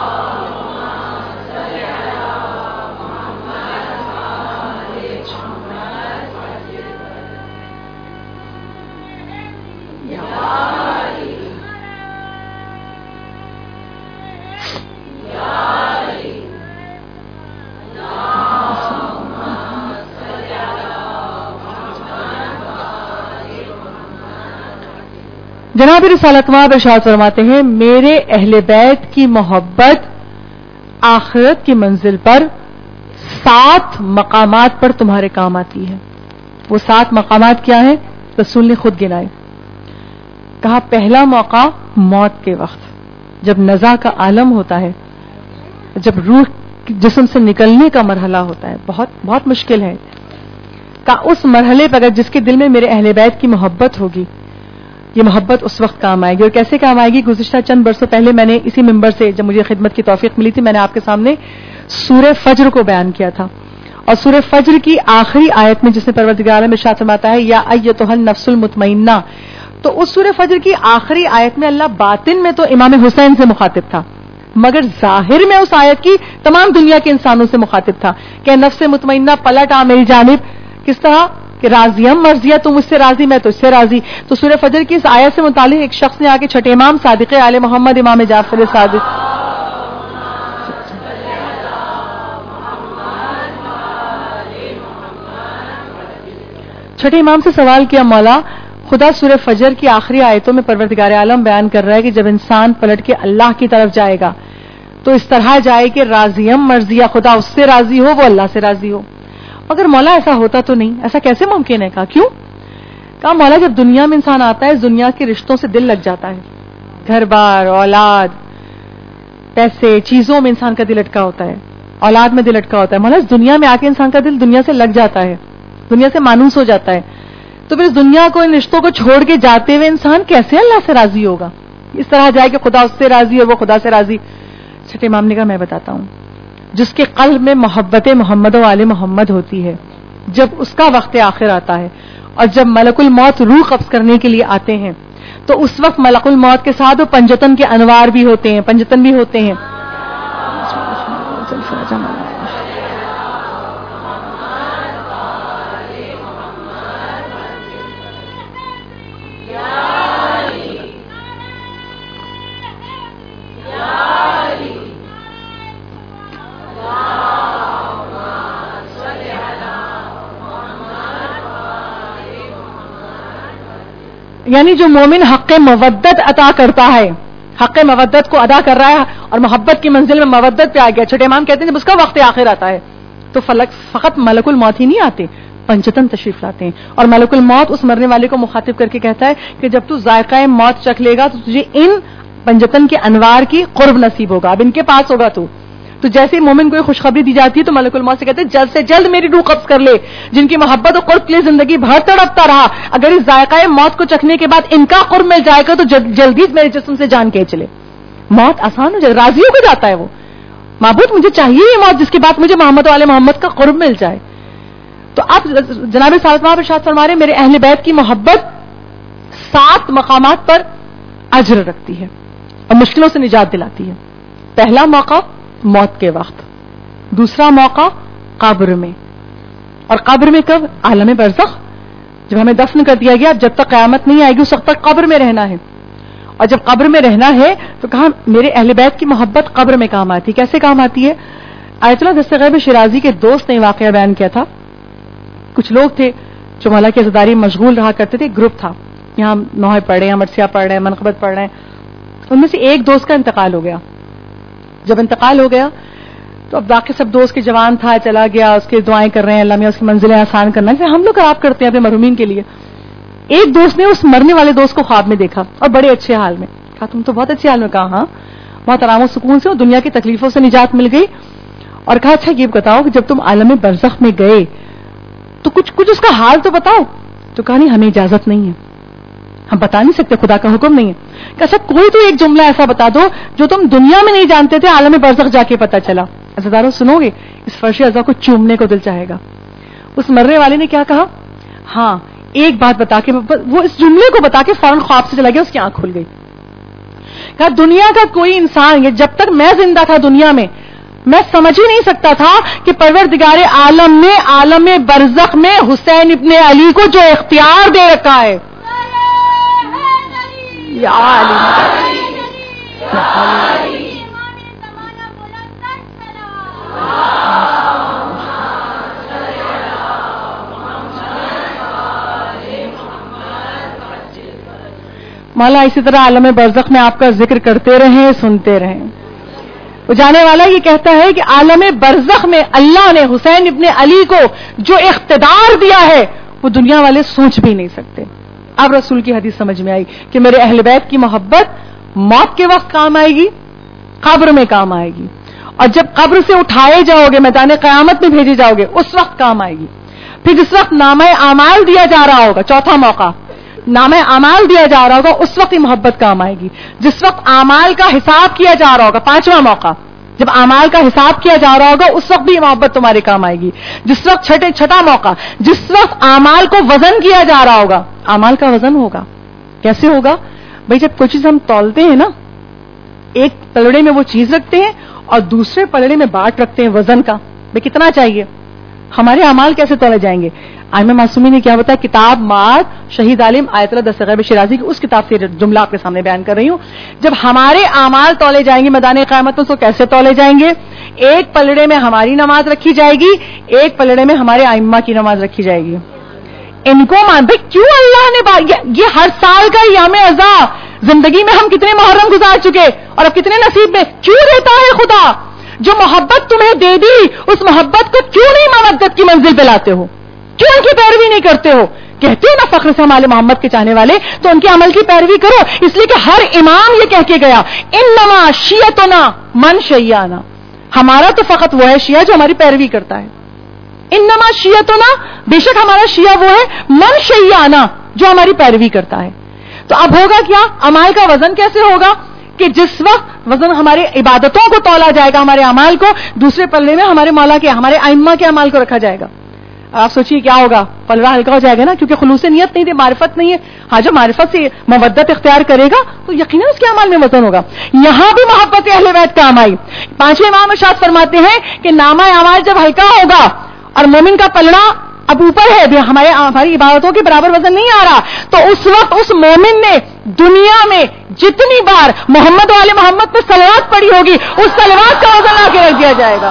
جناب رسالت مآب ارشاد فرماتے ہیں، میرے اہل بیت کی محبت آخرت کی منزل پر 7 مقامات پر تمہارے کام آتی ہے. وہ 7 مقامات کیا ہیں؟ رسول نے خود گنائے. کہا پہلا موقع موت کے وقت، جب نزع کا عالم ہوتا ہے، جب روح جسم سے نکلنے کا مرحلہ ہوتا ہے، بہت بہت مشکل ہے. کہا اس مرحلے پر اگر جس کے دل میں میرے اہل بیت کی محبت ہوگی یہ محبت اس وقت کام آئے گی. اور کیسے کام آئے گی؟ گزشتہ چند برسوں پہلے میں نے اسی ممبر سے جب مجھے خدمت کی توفیق ملی تھی، میں نے آپ کے سامنے سورہ فجر کو بیان کیا تھا. اور سورہ فجر کی آخری آیت میں جس میں پروردگار عالم ارشاد فرماتا ہے یا ایتھا النفس المطمئنہ، تو اس سورہ فجر کی آخری آیت میں اللہ باطن میں تو امام حسین سے مخاطب تھا، مگر ظاہر میں اس آیت کی تمام دنیا کے انسانوں سے مخاطب تھا کہ نفس مطمئنہ پلٹ آ میری جانب. کس طرح کہ راضیم مرضیہ، تم مجھ سے راضی میں تو اس سے راضی. تو سورہ فجر کی اس آیت سے متعلق ایک شخص نے آ کے چھٹے امام صادق آل محمد امام جعفر صادق چھٹے امام سے سوال کیا، مولا خدا سورہ فجر کی آخری آیتوں میں پروردگار عالم بیان کر رہا ہے کہ جب انسان پلٹ کے اللہ کی طرف جائے گا تو اس طرح جائے کہ راضیم مرضیہ، خدا اس سے راضی ہو، وہ اللہ سے راضی ہو. مگر مولا ایسا ہوتا تو نہیں، ایسا کیسے ممکن ہے؟ کہا کیوں؟ کہا مولا جب دنیا میں انسان آتا ہے دنیا کے رشتوں سے دل لگ جاتا ہے، گھر بار، اولاد، پیسے، چیزوں میں انسان کا دل اٹکا ہوتا ہے، اولاد میں دل اٹکا ہوتا ہے. مولا اس دنیا میں آ کے انسان کا دل دنیا سے لگ جاتا ہے، دنیا سے مانوس ہو جاتا ہے. تو پھر اس دنیا کو، ان رشتوں کو چھوڑ کے جاتے ہوئے انسان کیسے اللہ سے راضی ہوگا؟ اس طرح جائے کہ خدا اس سے راضی اور وہ خدا سے راضی. چھٹے امام نے کہا میں بتاتا ہوں، جس کے قلب میں محبت محمد و آل محمد ہوتی ہے، جب اس کا وقت آخر آتا ہے اور جب ملک الموت روح قبض کرنے کے لیے آتے ہیں تو اس وقت ملک الموت کے ساتھ وہ پنجتن کے انوار بھی ہوتے ہیں، پنجتن بھی ہوتے ہیں. یعنی جو مومن حق مودت عطا کرتا ہے، حق مودت کو ادا کر رہا ہے اور محبت کی منزل میں مودت پہ آ گیا. چھٹے امام کہتے ہیں جب اس کا وقت آخر آتا ہے تو فقط ملک الموت ہی نہیں آتے، پنجتن تشریف لاتے ہیں. اور ملک الموت اس مرنے والے کو مخاطب کر کے کہتا ہے کہ جب تو ذائقہ موت چکھ لے گا تو تجھے ان پنجتن کے انوار کی قرب نصیب ہوگا، اب ان کے پاس ہوگا تو جیسے مومن کو خوشخبری دی جاتی ہے تو ملک الموت سے کہتے ہیں جلد سے جلد میری روح قبض کر لے، جن کی محبت و قرب کے لیے زندگی بھر تڑپتا رہا، اگر اس ذائقہ موت کو چکھنے کے بعد ان کا قرب مل جائے گا تو جلدی میرے جسم سے جان کے چلے. موت آسان ہو جائے، راضی ہو کے جاتا ہے وہ، معبود مجھے چاہیے یہ موت جس کے بعد مجھے محمد والے محمد کا قرب مل جائے. تو اب جناب سعادت مآب ارشاد فرما رہے میرے اہل بیت کی محبت 7 مقامات پر اجر رکھتی ہے اور مشکلوں سے نجات دلاتی ہے. پہلا موقع موت کے وقت، دوسرا موقع قبر میں، اور قبر میں کب؟ عالم برزخ، جب ہمیں دفن کر دیا گیا جب تک قیامت نہیں آئے گی اس وقت تک قبر میں رہنا ہے. اور جب قبر میں رہنا ہے تو کہا میرے اہل بیت کی محبت قبر میں کام آتی. کیسے کام آتی ہے؟ آیت اللہ دست غیب شیرازی کے دوست نے واقعہ بیان کیا تھا. کچھ لوگ تھے جو مولا کی عزاداری مشغول رہا کرتے تھے، گروپ تھا، یہاں نوحے پڑھ رہے ہیں، مرثیہ پڑھ رہے ہیں، منقبت پڑھ رہے ہیں. ان میں سے ایک دوست کا انتقال ہو گیا. جب انتقال ہو گیا تو اب باقی سب دوست کے جوان تھا، چلا گیا، اس کی دعائیں کر رہے ہیں اللہ میں اس کی منزلیں آسان کرنا، جیسے ہم لوگ آپ کرتے ہیں اپنے مرحومین کے لیے. ایک دوست نے اس مرنے والے دوست کو خواب میں دیکھا اور بڑے اچھے حال میں. کہا تم تو بہت اچھے حال میں. کہا ہاں، بہت آرام و سکون سے اور دنیا کی تکلیفوں سے نجات مل گئی. اور کہا اچھا یہ بتاؤ کہ جب تم عالم برزخ میں گئے تو کچھ اس کا حال تو بتاؤ. تو کہا نہیں ہمیں اجازت نہیں ہے، ہم بتا نہیں سکتے، خدا کا حکم نہیں ہے. کہ اچھا کوئی تو ایک جملہ ایسا بتا دو جو تم دنیا میں نہیں جانتے تھے، عالم برزخ جا کے پتا چلا. عزاداروں سنو گے، اس فرش اعضا کو چومنے کو دل چاہے گا. اس مرنے والے نے کیا کہا؟ ہاں ایک بات بتا کے، وہ اس جملے کو بتا کے فوراً خواب سے چلا گیا، اس کی آنکھ کھل گئی. کہا دنیا کا کوئی انسان، یہ جب تک میں زندہ تھا دنیا میں، میں سمجھ ہی نہیں سکتا تھا کہ پروردگار عالم نے عالم برزخ میں حسین ابن علی کو جو اختیار دے رکھا ہے. یا علی مولا اسی طرح عالم برزخ میں آپ کا ذکر کرتے رہیں، سنتے رہیں. وہ جانے والا یہ کہتا ہے کہ عالم برزخ میں اللہ نے حسین ابن علی کو جو اقتدار دیا ہے وہ دنیا والے سوچ بھی نہیں سکتے. اب رسول کی حدیث سمجھ میں آئی کہ میرے اہل بیت کی محبت موت کے وقت کام آئے گی، قبر میں کام آئے گی، اور جب قبر سے اٹھائے جاؤ گے، میدان قیامت میں بھیجے جاؤ گے، اس وقت کام آئے گی. پھر جس وقت نامہ اعمال دیا جا رہا ہوگا، چوتھا موقع नामे अमाल दिया जा रहा होगा उस वक्त ये मोहब्बत काम आएगी। जिस वक्त अमाल का हिसाब किया जा रहा होगा, पांचवा मौका, जब अमाल का हिसाब किया जा रहा होगा उस वक्त भी मोहब्बत तुम्हारे काम आएगी। जिस वक्त छठा मौका, जिस वक्त अमाल को वजन किया जा रहा होगा, अमाल का वजन होगा। कैसे होगा भाई? जब कोई चीज हम तौलते हैं ना, एक पलड़े में वो चीज रखते हैं और दूसरे पलड़े में बाट रखते हैं वजन का, भाई कितना चाहिए। हमारे अमाल कैसे तोले जाएंगे? आयमा मासूमी ने क्या बताया, किताब माद शहीद आलिम आयतुल्लाह दस्तगीर शिराजी की उस किताब से जुमला आपके सामने बयान कर रही हूं। जब हमारे अमाल तोले जाएंगे मैदान क़यामत में, तो कैसे तोले जाएंगे? एक पलड़े में हमारी नमाज रखी जाएगी, एक पलड़े में हमारे आइम्मा की नमाज रखी जाएगी। इनको मान भाई क्यों अल्लाह ने ये हर साल का याम अज़ा, जिंदगी में हम कितने मुहर्रम गुजार चुके और अब कितने नसीब में, क्यों देता है खुदा? जो मोहब्बत तुम्हें दे दी उस मोहब्बत को क्यों नहीं मवद्दत की मंजिल पे लाते हो? क्यों उनकी पैरवी नहीं करते हो? कहते हो ना फख्र से हमारे मोहम्मद के चाहने वाले, तो उनके अमल की पैरवी करो। इसलिए कि हर इमाम ये कह के गया, इन्नमा शियतुना मन शय्याना, हमारा तो फकत वो है शिया जो हमारी पैरवी करता है। इन्नमा शियतुना, बेशक हमारा शिया वो है, मन शय्याना, जो हमारी पैरवी करता है। तो अब होगा क्या? अमाल का वजन कैसे होगा कि जिस वक्त वजन हमारे इबादतों को तौला जाएगा, हमारे अमाल को, दूसरे पल्ले में हमारे मौला के, हमारे आइम्मा के अमाल को रखा जाएगा। आप सोचिए क्या होगा? पलड़ा हल्का हो जाएगा ना, क्योंकि खुलूस नियत नहीं थी, मारिफत नहीं है। हाँ, जो मारिफत से मवद्दत इख्तियार करेगा तो यकीनन उसके अमाल में वजन होगा। यहां भी मोहब्बत अहले बैत काम आई। पांचवें इमाम इरशाद फरमाते हैं कि नामा अमाल जब हल्का होगा और मोमिन का पलड़ा अब ऊपर है, हमारी इबादतों के बराबर वजन नहीं आ रहा, तो उस वक्त उस मोमिन ने दुनिया में जितनी बार मोहम्मद वाले मोहम्मद पे सलवात पड़ी होगी, उस सलवात का वजन आके रख दिया जाएगा।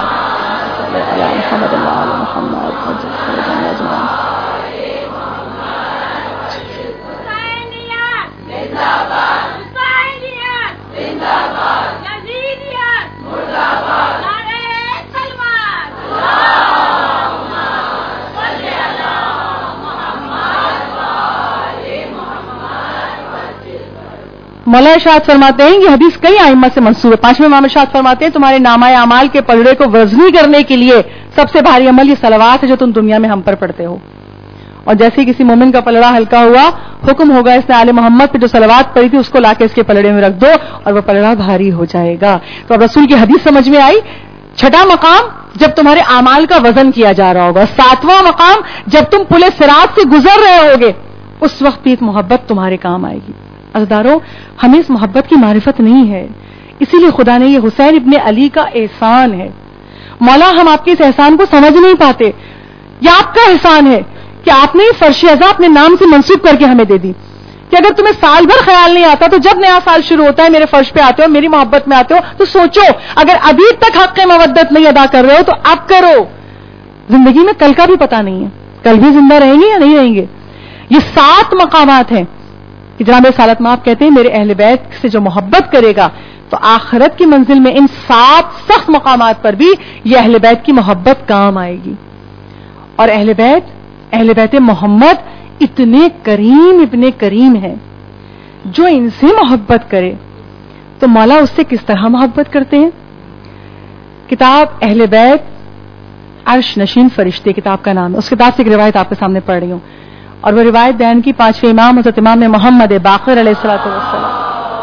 मौला इरशाद फरमाते हैं कि हदीस कई आइम्मा से मंसूब है। पांचवें इमाम इरशाद फरमाते हैं तुम्हारे नामाए अमाल के पलड़े को वजनी करने के लिए सबसे भारी अमल ये सलवात है जो तुम दुनिया में हम पर पढ़ते हो। और जैसे ही किसी मोमिन का पलड़ा हल्का हुआ, हुक्म होगा इसने आले मोहम्मद पे जो सलवात पड़ी थी उसको लाके इसके पलड़े में रख दो और वह पलड़ा भारी हो जाएगा। तो अब रसूल की हदीस समझ में आई। छठा मकाम जब तुम्हारे अमाल का वजन किया जा रहा होगा। सातवां मकाम जब तुम पुले सिरात से गुजर रहे होगे, उस वक्त भी मोहब्बत तुम्हारे काम आएगी। अज़दारों, हमें इस मोहब्बत की मारिफत नहीं है, इसीलिए खुदा ने ये हुसैन इब्ने अली का एहसान है। मौला हम आपके इस एहसान को समझ नहीं पाते। यह आपका एहसान है कि आपने ये फर्श अज़ा अपने नाम से मंसूब करके हमें दे दी कि अगर तुम्हें साल भर ख्याल नहीं आता तो जब नया साल शुरू होता है मेरे फर्श पे आते हो, मेरी मोहब्बत में आते हो, तो सोचो अगर अभी तक हक़ मवद्दत नहीं अदा कर रहे हो तो अब करो। जिंदगी में कल का भी पता नहीं है, कल भी जिंदा रहेंगे या नहीं रहेंगे। ये 7 मकामात हैं कि जनाब सालत माफ कहते हैं मेरे अहले बैत से जो मोहब्बत करेगा तो आखिरत की मंजिल में इन 7 सख्त मकामात पर भी ये अहले बैत की मोहब्बत काम आएगी। और अहले बैत मोहम्मद इतने करीम है, जो इनसे मोहब्बत करे तो मौला उससे किस तरह मोहब्बत करते हैं। किताब अहले बैत अर्श नशीन फरिश्ते किताब का नाम है। उस किताब से एक रिवायत आपके सामने पढ़ रही हूं और वो रिवायत बयान की 5वें इमाम हज़रत इमाम मोहम्मद बाक़िर अलैहिस्सलातु वस्सलाम।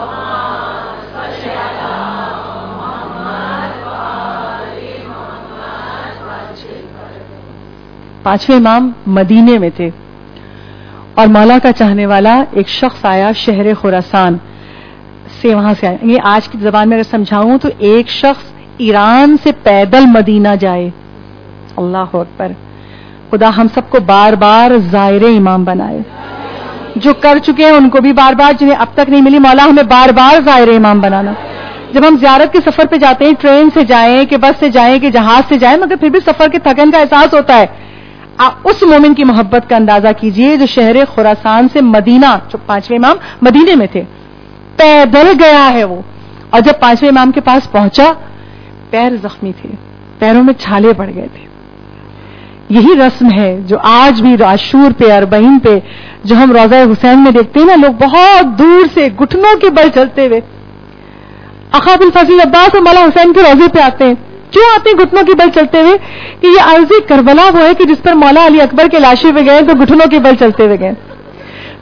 पांचवें इमाम मदीने में थे और मौला का चाहने वाला एक शख्स आया शहर खुरासान से, वहां से आया। ये आज की जबान में अगर समझाऊं तो एक शख्स ईरान से पैदल मदीना जाए। अल्लाह अकबर। खुदा हम सबको बार बार ज़ायरे इमाम बनाए, जो कर चुके हैं उनको भी बार बार, जिन्हें अब तक नहीं मिली मौला हमें बार बार ज़ायरे इमाम बनाना। जब हम ज़ियारत के सफर पे जाते हैं, ट्रेन से जाएं कि बस से जाएं कि जहाज से जाएं, मगर फिर भी सफर के थकन का एहसास होता है। उस मोमिन की मोहब्बत का अंदाजा कीजिए जो शहर खुरासान से मदीना, जो 5वें इमाम मदीने में थे, पैदल गया है वो। और जब 5वें इमाम के पास पहुंचा, पैर जख्मी थे, पैरों में छाले पड़ गए थे। यही रस्म है जो आज भी आशूर पे, अरबईन पे, जो हम रोज़ा हुसैन में देखते हैं ना, लोग बहुत दूर से घुटनों के बल चलते हुए आका अबुल फज़ल अब्बास और मौला हुसैन के रोजे पे आते हैं। क्यों आते हैं घुटनों के बल चलते हुए? कि ये अर्ज़ करबला वो है कि जिस पर मौला अली अकबर के लाशे पे गए तो घुटनों के बल चलते हुए गए।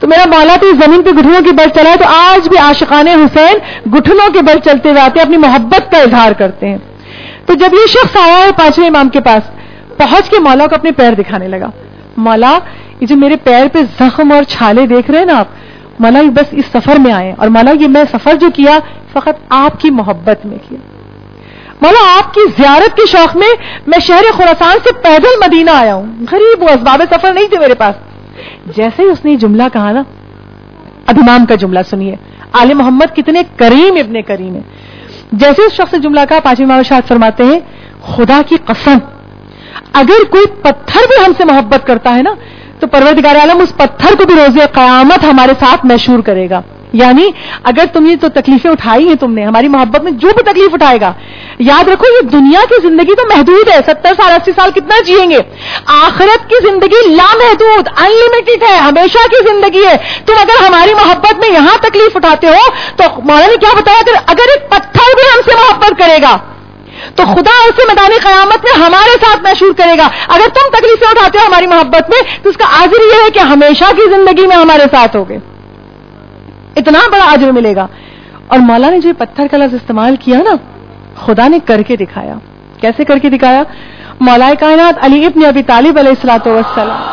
تو میرا مولا تو اس زمین پہ گھٹنوں کے بل چلا ہے، تو آج بھی عاشقان حسین گھٹنوں کے بل چلتے ہوئے آتے ہیں، اپنی محبت کا اظہار کرتے ہیں. تو جب یہ شخص آیا ہے پانچویں امام کے پاس، پہنچ کے مولا کو اپنے پیر دکھانے لگا. مولا یہ جو میرے پیر پہ زخم اور چھالے دیکھ رہے ہیں نا آپ، مولا یہ بس اس سفر میں آئے، اور مولا یہ میں سفر جو کیا فقط آپ کی محبت میں کیا. مولا آپ کی زیارت کے شوق میں میں شہر خراسان سے پیدل مدینہ آیا ہوں، غریب ہوں، اسباب سفر نہیں تھے میرے پاس. جیسے ہی اس نے یہ جملہ کہا نا، اب امام کا جملہ سنیے، آل محمد کتنے کریم ابن کریم ہے. جیسے اس شخص نے جملہ کہا، پانچویں امام ارشاد فرماتے ہیں خدا کی قسم اگر کوئی پتھر بھی ہم سے محبت کرتا ہے نا تو پروردگار عالم اس پتھر کو بھی روز قیامت ہمارے ساتھ مشہور کرے گا. یعنی اگر تم یہ تو تکلیفیں اٹھائی ہیں، تم نے ہماری محبت میں جو بھی تکلیف اٹھائے گا، یاد رکھو یہ دنیا کی زندگی تو محدود ہے، 70 سال 80 سال کتنا جیئیں گے. آخرت کی زندگی لامحدود ان لمیٹڈ ہے، ہمیشہ کی زندگی ہے. تم اگر ہماری محبت میں یہاں تکلیف اٹھاتے ہو تو مولانا نے کیا بتایا، اگر ایک پتھر بھی ہم سے محبت کرے گا تو خدا اسے میدان قیامت میں ہمارے ساتھ مشہور کرے گا. اگر تم تکلیفیں اٹھاتے ہو ہماری محبت میں تو اس کا اجر یہ ہے کہ ہمیشہ کی زندگی میں ہمارے ساتھ ہوگے، اتنا بڑا اجر ملے گا. اور مولا نے جو پتھر کا لفظ استعمال کیا نا، خدا نے کر کے دکھایا. کیسے کر کے دکھایا؟ مولا کائنات علی ابن ابی طالب علیہ الصلوۃ والسلام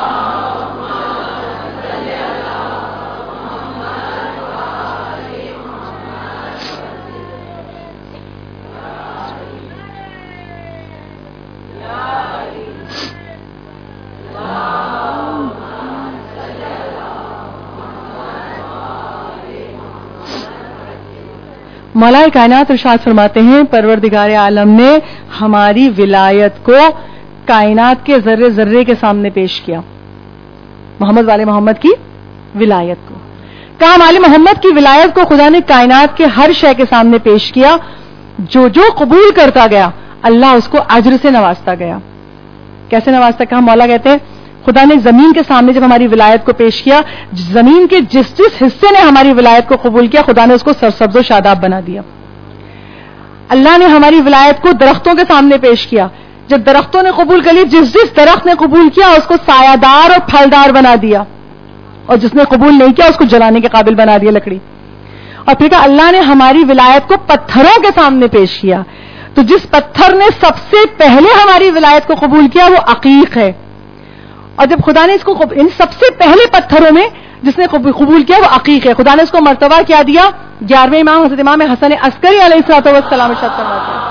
مولا کائنات ارشاد فرماتے ہیں پروردگار عالم نے ہماری ولایت کو کائنات کے ذرے ذرے کے سامنے پیش کیا. محمد والے محمد کی ولایت کو کہا، والے محمد کی ولایت کو خدا نے کائنات کے ہر شے کے سامنے پیش کیا. جو قبول کرتا گیا اللہ اس کو اجر سے نوازتا گیا. کیسے نوازتا؟ کہا مولا کہتے ہیں خدا نے زمین کے سامنے جب ہماری ولایت کو پیش کیا، زمین کے جس حصے نے ہماری ولایت کو قبول کیا خدا نے اس کو سرسبز و شاداب بنا دیا. اللہ نے ہماری ولایت کو درختوں کے سامنے پیش کیا، جب درختوں نے قبول کر لی، جس درخت نے قبول کیا اس کو سایہ دار اور پھلدار بنا دیا، اور جس نے قبول نہیں کیا اس کو جلانے کے قابل بنا دیا لکڑی. اور پھر کہا اللہ نے ہماری ولایت کو پتھروں کے سامنے پیش کیا، تو جس پتھر نے سب سے پہلے ہماری ولایت کو قبول کیا وہ عقیق ہے. اور جب خدا نے اس کو ان سب سے پہلے پتھروں میں جس نے قبول کیا وہ عقیق ہے، خدا نے اس کو مرتبہ کیا دیا. 11ویں امام حضرت امام حسن عسکری علیہ الصلوۃ والسلام ارشاد فرماتے ہیں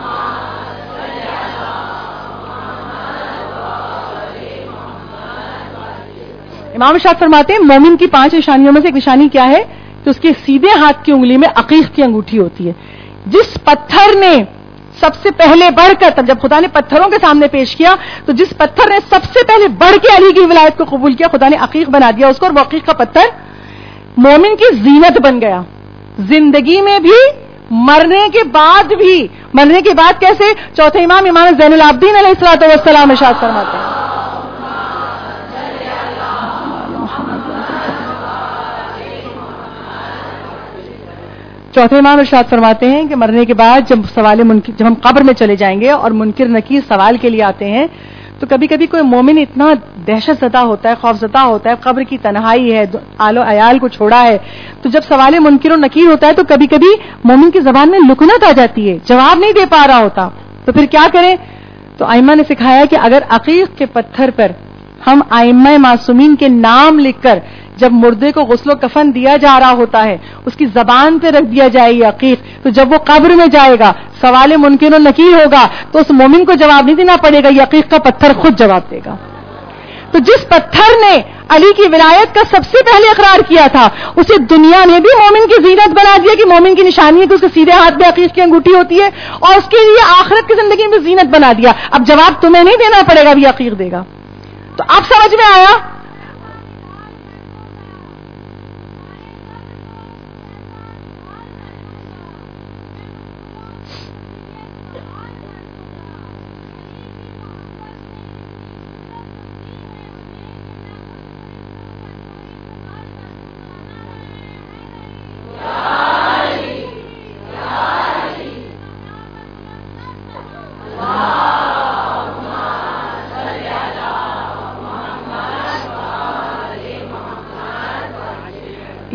امام ارشاد فرماتے ہیں مومن کی 5 نشانیوں میں سے ایک نشانی کیا ہے کہ اس کے سیدھے ہاتھ کی انگلی میں عقیق کی انگوٹھی ہوتی ہے. جس پتھر نے سب سے پہلے بڑھ کر، تب جب خدا نے پتھروں کے سامنے پیش کیا تو جس پتھر نے سب سے پہلے بڑھ کے علی کی ولایت کو قبول کیا خدا نے عقیق بنا دیا اس کو، اور وہ عقیق کا پتھر مومن کی زینت بن گیا. زندگی میں بھی مرنے کے بعد بھی. مرنے کے بعد کیسے؟ چوتھے امام امام زین العابدین علیہ الصلوۃ والسلام ارشاد فرماتے ہیں چوتھے امام ارشاد فرماتے ہیں کہ مرنے کے بعد جب ہم قبر میں چلے جائیں گے اور منکر نکیر سوال کے لیے آتے ہیں تو کبھی کبھی کوئی مومن اتنا دہشت زدہ ہوتا ہے، خوف زدہ ہوتا ہے، قبر کی تنہائی ہے، آل و عیال کو چھوڑا ہے، تو جب سوال منکر و نکیر ہوتا ہے تو کبھی کبھی مومن کی زبان میں لکنت آ جاتی ہے، جواب نہیں دے پا رہا ہوتا، تو پھر کیا کریں؟ تو ائمہ نے سکھایا کہ اگر عقیق کے پتھر پر ہم ائمہ معصومین کے نام لکھ کر جب مردے کو غسل و کفن دیا جا رہا ہوتا ہے اس کی زبان پہ رکھ دیا جائے یہ عقیق، تو جب وہ قبر میں جائے گا سوال منکر و نکیر ہوگا تو اس مومن کو جواب نہیں دینا پڑے گا، یہ عقیق کا پتھر خود جواب دے گا. تو جس پتھر نے علی کی ولایت کا سب سے پہلے اقرار کیا تھا اسے دنیا نے بھی مومن کی زینت بنا دیا کہ مومن کی نشانی ہے کہ اس کے سیدھے ہاتھ میں عقیق کی انگوٹھی ہوتی ہے، اور اس کے لیے آخرت کی زندگی میں زینت بنا دیا. اب جواب تمہیں نہیں دینا پڑے گا، یہ عقیق دے گا. تو اب سمجھ میں آیا؟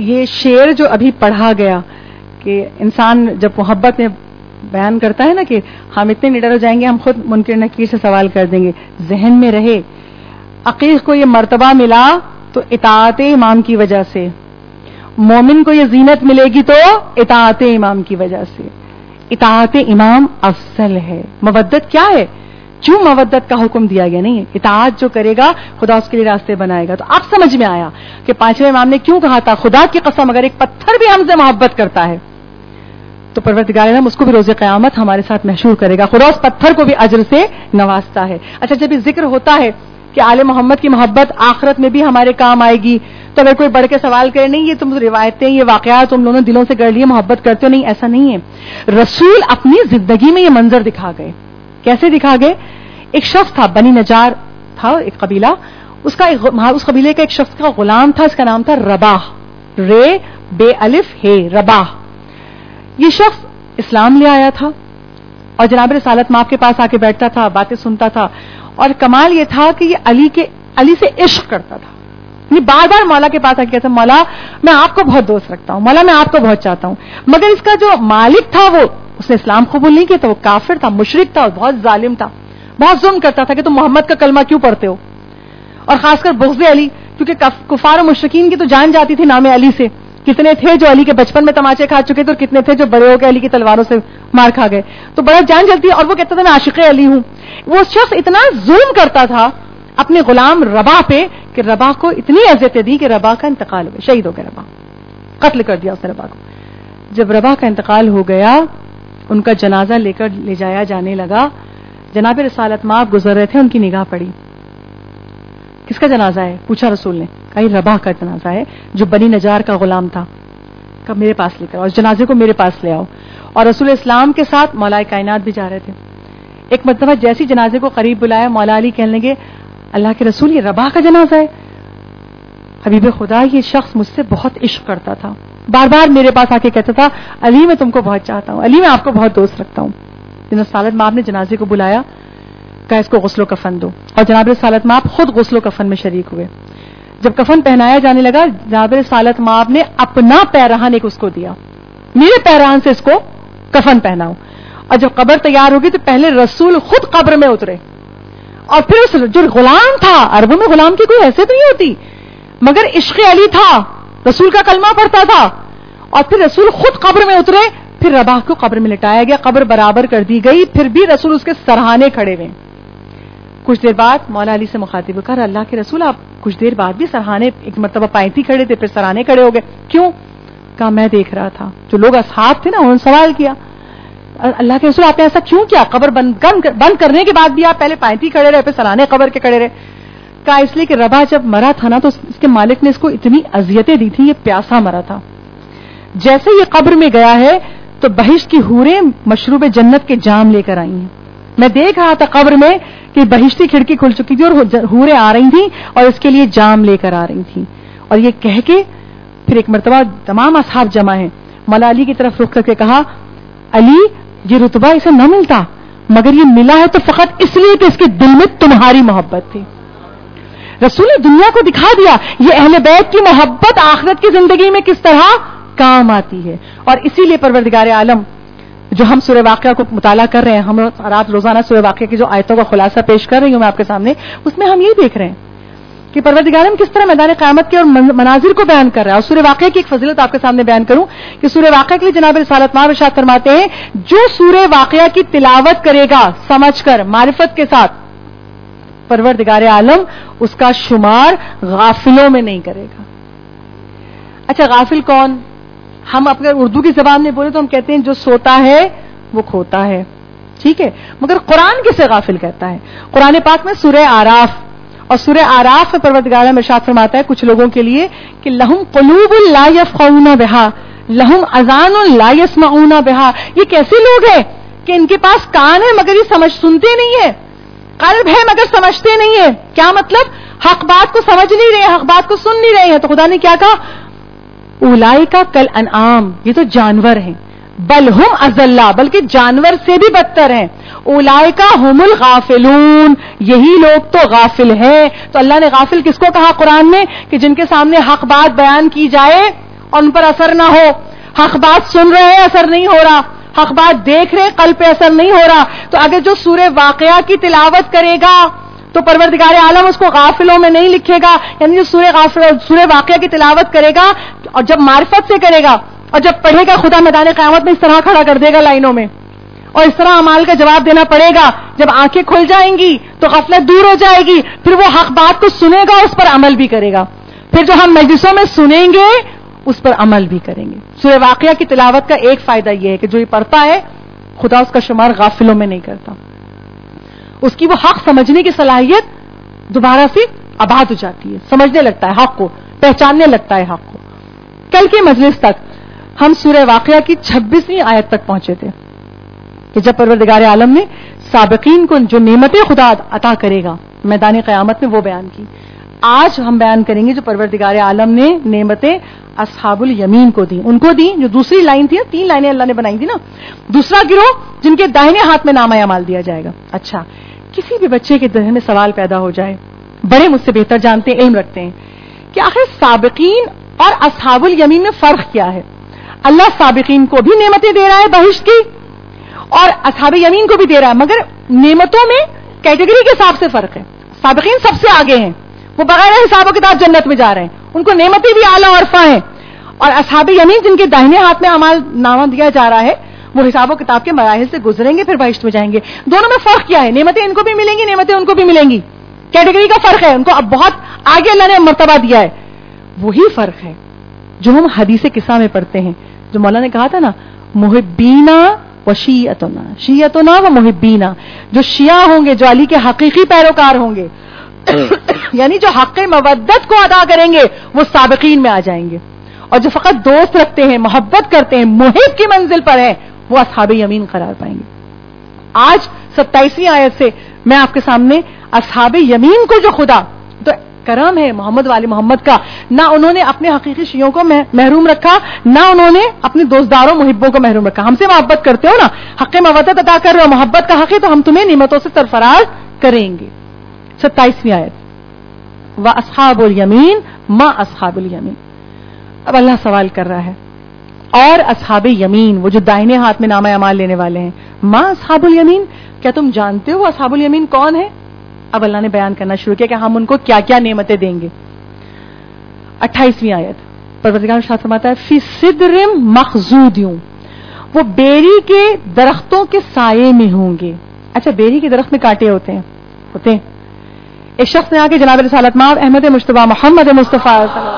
یہ شعر جو ابھی پڑھا گیا کہ انسان جب محبت میں بیان کرتا ہے نا کہ ہم اتنے نڈر ہو جائیں گے ہم خود منکر نکیر سے سوال کر دیں گے، ذہن میں رہے عقیق کو یہ مرتبہ ملا تو اطاعت امام کی وجہ سے، مومن کو یہ زینت ملے گی تو اطاعت امام کی وجہ سے. اطاعت امام افضل ہے. مودت کیا ہے؟ کیوں مودت کا حکم دیا گیا؟ نہیں ہے اطاعت جو کرے گا خدا اس کے لیے راستے بنائے گا. تو اب سمجھ میں آیا کہ پانچویں امام نے کیوں کہا تھا خدا کی قسم اگر ایک پتھر بھی ہم سے محبت کرتا ہے تو پروردگار عالم اس کو بھی روز قیامت ہمارے ساتھ محشور کرے گا. خدا اس پتھر کو بھی اجر سے نوازتا ہے. اچھا جب یہ ذکر ہوتا ہے کہ آل محمد کی محبت آخرت میں بھی ہمارے کام آئے گی تو اگر کوئی بڑھ کے سوال کرے نہیں یہ تم روایتیں یہ واقعات تم لوگوں نے دلوں سے گڑھ لیے محبت کرتے ہو، نہیں ایسا نہیں ہے. رسول اپنی زندگی میں یہ منظر دکھا گئے. کیسے دکھا گئے؟ ایک شخص تھا بنی نجار تھا ایک قبیلہ، اس قبیلے کا ایک شخص کا غلام تھا، اس کا نام تھا رباح، رے بے الف ہے رباح. یہ شخص اسلام لے آیا تھا اور جناب رسالت ماں کے پاس آ کے بیٹھتا تھا، باتیں سنتا تھا، اور کمال یہ تھا کہ یہ علی سے عشق کرتا تھا. بار بار مولا کے پاس آ کے کہتا مولا میں آپ کو بہت دوست رکھتا ہوں، مولا میں آپ کو بہت چاہتا ہوں. مگر اس کا جو مالک تھا وہ اس نے اسلام قبول نہیں کیا تھا، وہ کافر تھا، مشرک تھا اور بہت ظالم تھا، بہت ظلم کرتا تھا کہ تم محمد کا کلمہ کیوں پڑھتے ہو. اور خاص کر بغض علی، کیونکہ کفار و مشرکین کی تو جان جاتی تھی نام علی سے. کتنے تھے جو علی کے بچپن میں تماچے کھا چکے تھے اور کتنے تھے جو بڑے ہو کے علی کی تلواروں سے مار کھا گئے، تو بڑا جان جلتی ہے. اور وہ کہتا تھا میں عاشق علی ہوں. وہ شخص اتنا ظلم کرتا تھا اپنے غلام رباح پہ کہ رباح کو اتنی عزتیں دی کہ رباح کا انتقال ہو گیا، شہید ہو گیا رباح، قتل کر دیا اس نے رباح کو. جب رباح کا انتقال ہو گیا ان کا جنازہ لے کر لے جایا جانے لگا. جناب رسالت مآب گزر رہے تھے، ان کی نگاہ پڑی. کس کا جنازہ ہے؟ پوچھا رسول نے. کہا یہ رباح کا جنازہ ہے جو بنی نجار کا غلام تھا. کہا میرے پاس لے کر اور جنازے کو میرے پاس لے آؤ. اور رسول اسلام کے ساتھ مولا کائنات بھی جا رہے تھے. ایک مرتبہ جیسی جنازے کو قریب بلایا مولا علی کہنے لگے اللہ کے رسول یہ رباح کا جنازہ ہے. حبیب خدا یہ شخص مجھ سے بہت عشق کرتا تھا، بار بار میرے پاس آ کے کہتا تھا علی میں تم کو بہت چاہتا ہوں، علی میں آپ کو بہت دوست رکھتا ہوں. جناب رسالت مآب نے جنازے کو بلایا، کہا اس کو غسل و کفن دو. اور جناب رسالت مآب خود غسل و کفن میں شریک ہوئے. جب کفن پہنایا جانے لگا جناب رسالت مآب نے اپنا پیرہن ایک اس کو دیا، میرے پیرہن سے اس کو کفن پہناؤ. اور جب قبر تیار ہوگی تو پہلے رسول خود قبر میں اترے اور پھر اس جو غلام تھا، عربوں میں غلام کی کوئی حیثیت نہیں ہوتی مگر عشق علی تھا، رسول کا کلمہ پڑھتا تھا، اور پھر رسول خود قبر میں اترے. پھر رباح کو قبر میں لٹایا گیا، قبر برابر کر دی گئی، پھر بھی رسول اس کے سرہانے کھڑے ہوئے. کچھ دیر بعد مولا علی سے مخاطب ہو کر اللہ کے رسول آپ کچھ دیر بعد بھی سرہانے، ایک مرتبہ پائنتی کھڑے تھے پھر سرہانے کھڑے ہو گئے، کیوں؟ کہا میں دیکھ رہا تھا. جو لوگ اصحاب تھے نا انہوں نے سوال کیا اللہ کے رسول آپ نے ایسا کیوں کیا؟ قبر بند کرنے کے بعد بھی آپ پہلے پائنتی کھڑے رہے پھر سرانے قبر کے کھڑے رہے. کہا اس لیے کہ رباح جب مرا تھا نا تو اس کے مالک نے اس کو اتنی اذیتیں دی تھی، یہ پیاسا مرا تھا. جیسے یہ قبر میں گیا ہے تو بہشت کی حوریں مشروب جنت کے جام لے کر آئی ہیں. میں دیکھ رہا تھا قبر میں کہ بہشتی کھڑکی کھل چکی تھی اور حوریں آ رہی تھیں اور اس کے لیے جام لے کر آ رہی تھیں. اور یہ کہہ کے پھر ایک مرتبہ تمام اصحاب جمع ہیں، مولا علی کی طرف رخ کر کے کہا علی یہ رتبہ اسے نہ ملتا مگر یہ ملا ہے تو فقط اس لیے کہ اس کے دل میں تمہاری محبت تھی. رسول نے دنیا کو دکھا دیا یہ اہل بیت کی محبت آخرت کی زندگی میں کس طرح کام آتی ہے. اور اسی لیے پروردگار عالم جو ہم سورہ واقعہ کو مطالعہ کر رہے ہیں، ہم رات روزانہ سورہ واقعہ کی جو آیتوں کا خلاصہ پیش کر رہی ہوں میں آپ کے سامنے، اس میں ہم یہ دیکھ رہے ہیں کہ پروردگار عالم کس طرح میدان قیامت کے اور مناظر کو بیان کر رہا ہے. اور سورہ واقعہ کی ایک فضیلت آپ کے سامنے بیان کروں کہ سورہ واقعہ کے لیے جناب رسالت مآب ارشاد فرماتے ہیں جو سورہ واقعہ کی تلاوت کرے گا سمجھ کر معرفت کے ساتھ، پروردگار عالم اس کا شمار غافلوں میں نہیں کرے گا. اچھا غافل کون؟ ہم اپنے اردو کی زبان میں بولے تو ہم کہتے ہیں جو سوتا ہے وہ کھوتا ہے، ٹھیک ہے، مگر قرآن کسے غافل کہتا ہے؟ قرآن پاک میں سورہ اعراف، اور سورہ اعراف میں پروردگار ارشاد فرماتا ہے کچھ لوگوں کے لیے کہ لہم قلوب لا یفقہون بہا لہم اذان لا یسمعون بہا. یہ کیسے لوگ ہیں کہ ان کے پاس کان ہے مگر یہ سنتے نہیں ہیں، قلب ہے مگر سمجھتے نہیں ہیں. کیا مطلب؟ حق بات کو سمجھ نہیں رہے، حق بات کو سن نہیں رہے ہیں. تو خدا نے کیا کہا؟ اولئک کل انعام، یہ تو جانور ہیں، بل ہم اضل، بلکہ جانور سے بھی بدتر ہیں. اولئک هم الغافلون، یہی لوگ تو غافل ہیں. تو اللہ نے غافل کس کو کہا قرآن میں؟ کہ جن کے سامنے حق بات بیان کی جائے اور ان پر اثر نہ ہو. حق بات سن رہے ہیں, اثر نہیں ہو رہا, حق بات دیکھ رہے, قلب پہ اثر نہیں ہو رہا, تو اگر جو سورہ واقعہ کی تلاوت کرے گا تو پروردگار عالم اس کو غافلوں میں نہیں لکھے گا. یعنی جو سورہ واقعہ کی تلاوت کرے گا اور جب معرفت سے کرے گا اور جب پڑھے گا, خدا میدان قیامت میں اس طرح کھڑا کر دے گا لائنوں میں, اور اس طرح اعمال کا جواب دینا پڑے گا. جب آنکھیں کھل جائیں گی تو غفلت دور ہو جائے گی, پھر وہ حق بات کو سنے گا, اس پر عمل بھی کرے گا. پھر جو ہم مجلسوں میں سنیں گے اس پر عمل بھی کریں گے. سورہ واقعہ کی تلاوت کا ایک فائدہ یہ ہے کہ جو یہ پڑھتا ہے خدا اس کا شمار غافلوں میں نہیں کرتا, اس کی وہ حق سمجھنے کی صلاحیت دوبارہ سے آباد ہو جاتی ہے, سمجھنے لگتا ہے حق کو, پہچاننے لگتا ہے حق کو. کل کے مجلس تک ہم سورہ واقعہ کی 26ویں آیت تک پہنچے تھے کہ جب پروردگار عالم نے سابقین کو جو نعمتیں خدا عطا کرے گا میدان قیامت میں وہ بیان کی. آج ہم بیان کریں گے جو پروردگار عالم نے نعمتیں اصحاب الیمین کو دی, ان کو دی جو دوسری لائن تھی, 3 لائنیں اللہ نے بنائی تھی نا. دوسرا گروہ جن کے داہنے ہاتھ میں نامہ اعمال دیا جائے گا. اچھا, کسی بھی بچے کے ذہن میں سوال پیدا ہو جائے, بڑے مجھ سے بہتر جانتے ہیں, علم رکھتے ہیں کہ آخر سابقین اور اصحاب الیمین میں فرق کیا ہے. اللہ سابقین کو بھی نعمتیں دے رہا ہے بہشت کی اور اصحاب یمین کو بھی دے رہا ہے, مگر نعمتوں میں کیٹیگری کے حساب سے فرق ہے. سابقین سب سے آگے ہیں, وہ بغیر حساب و کتاب جنت میں جا رہے ہیں, ان کو نعمتیں بھی اعلیٰ اور رفع ہیں. اور اصحاب یمین جن کے داہنے ہاتھ میں اعمال نامہ دیا جا رہا ہے وہ حساب و کتاب کے مراحل سے گزریں گے, پھر بہشت میں جائیں گے. دونوں میں فرق کیا ہے؟ نعمتیں ان کو بھی ملیں گی, نعمتیں ان کو بھی ملیں گی. کیٹیگری کا فرق ہے, ان کو اب بہت آگے اللہ نے مرتبہ دیا ہے. وہی فرق ہے جو ہم حدیث قصہ میں پڑھتے ہیں, جو مولا نے کہا تھا نا, محبینا و شیعتنا, شیعتنا و محبینا, جو شیعہ ہوں گے, جو علی کے حقیقی پیروکار ہوں گے یعنی جو حق مودت کو ادا کریں گے وہ سابقین میں آ جائیں گے, اور جو فقط دوست رکھتے ہیں, محبت کرتے ہیں, محب کی منزل پر ہیں, وہ اصحاب یمین قرار پائیں گے. آج 27ویں آیت سے میں آپ کے سامنے اصحاب یمین کو جو خدا تو کرم ہے محمد والے محمد کا, نہ انہوں نے اپنے حقیقی شیعوں کو محروم رکھا, نہ انہوں نے اپنے دوستداروں محبوں کو محروم رکھا. ہم سے محبت کرتے ہو نا, حق مودت ادا کر رہے ہو, محبت کا حق ہے, تو ہم تمہیں نعمتوں سے سرفراز کریں گے. 27ویں آیت, وَأَصْحَابُ الْيَمِينَ مَا أَصْحَابُ الْيَمِينَ. اب اللہ سوال کر رہا ہے, اور اصحاب یمین وہ جو دائنے ہاتھ میں نامہ اعمال لینے والے ہیں, ما اصحاب الیمین, کیا تم جانتے ہو اصحاب الیمین کون ہے؟ اب اللہ نے بیان کرنا شروع کیا کہ ہم ان کو کیا کیا نعمتیں دیں گے. 28ویں آیت پروردگار ارشاد فرماتا ہے, فی صدر مخضود, وہ بیری کے درختوں کے سائے میں ہوں گے. اچھا, بیری کے درخت میں کانٹے ہوتے ہیں. ایک شخص نے آ کے جناب رسالت مآب احمد مجتبی محمد مصطفیٰ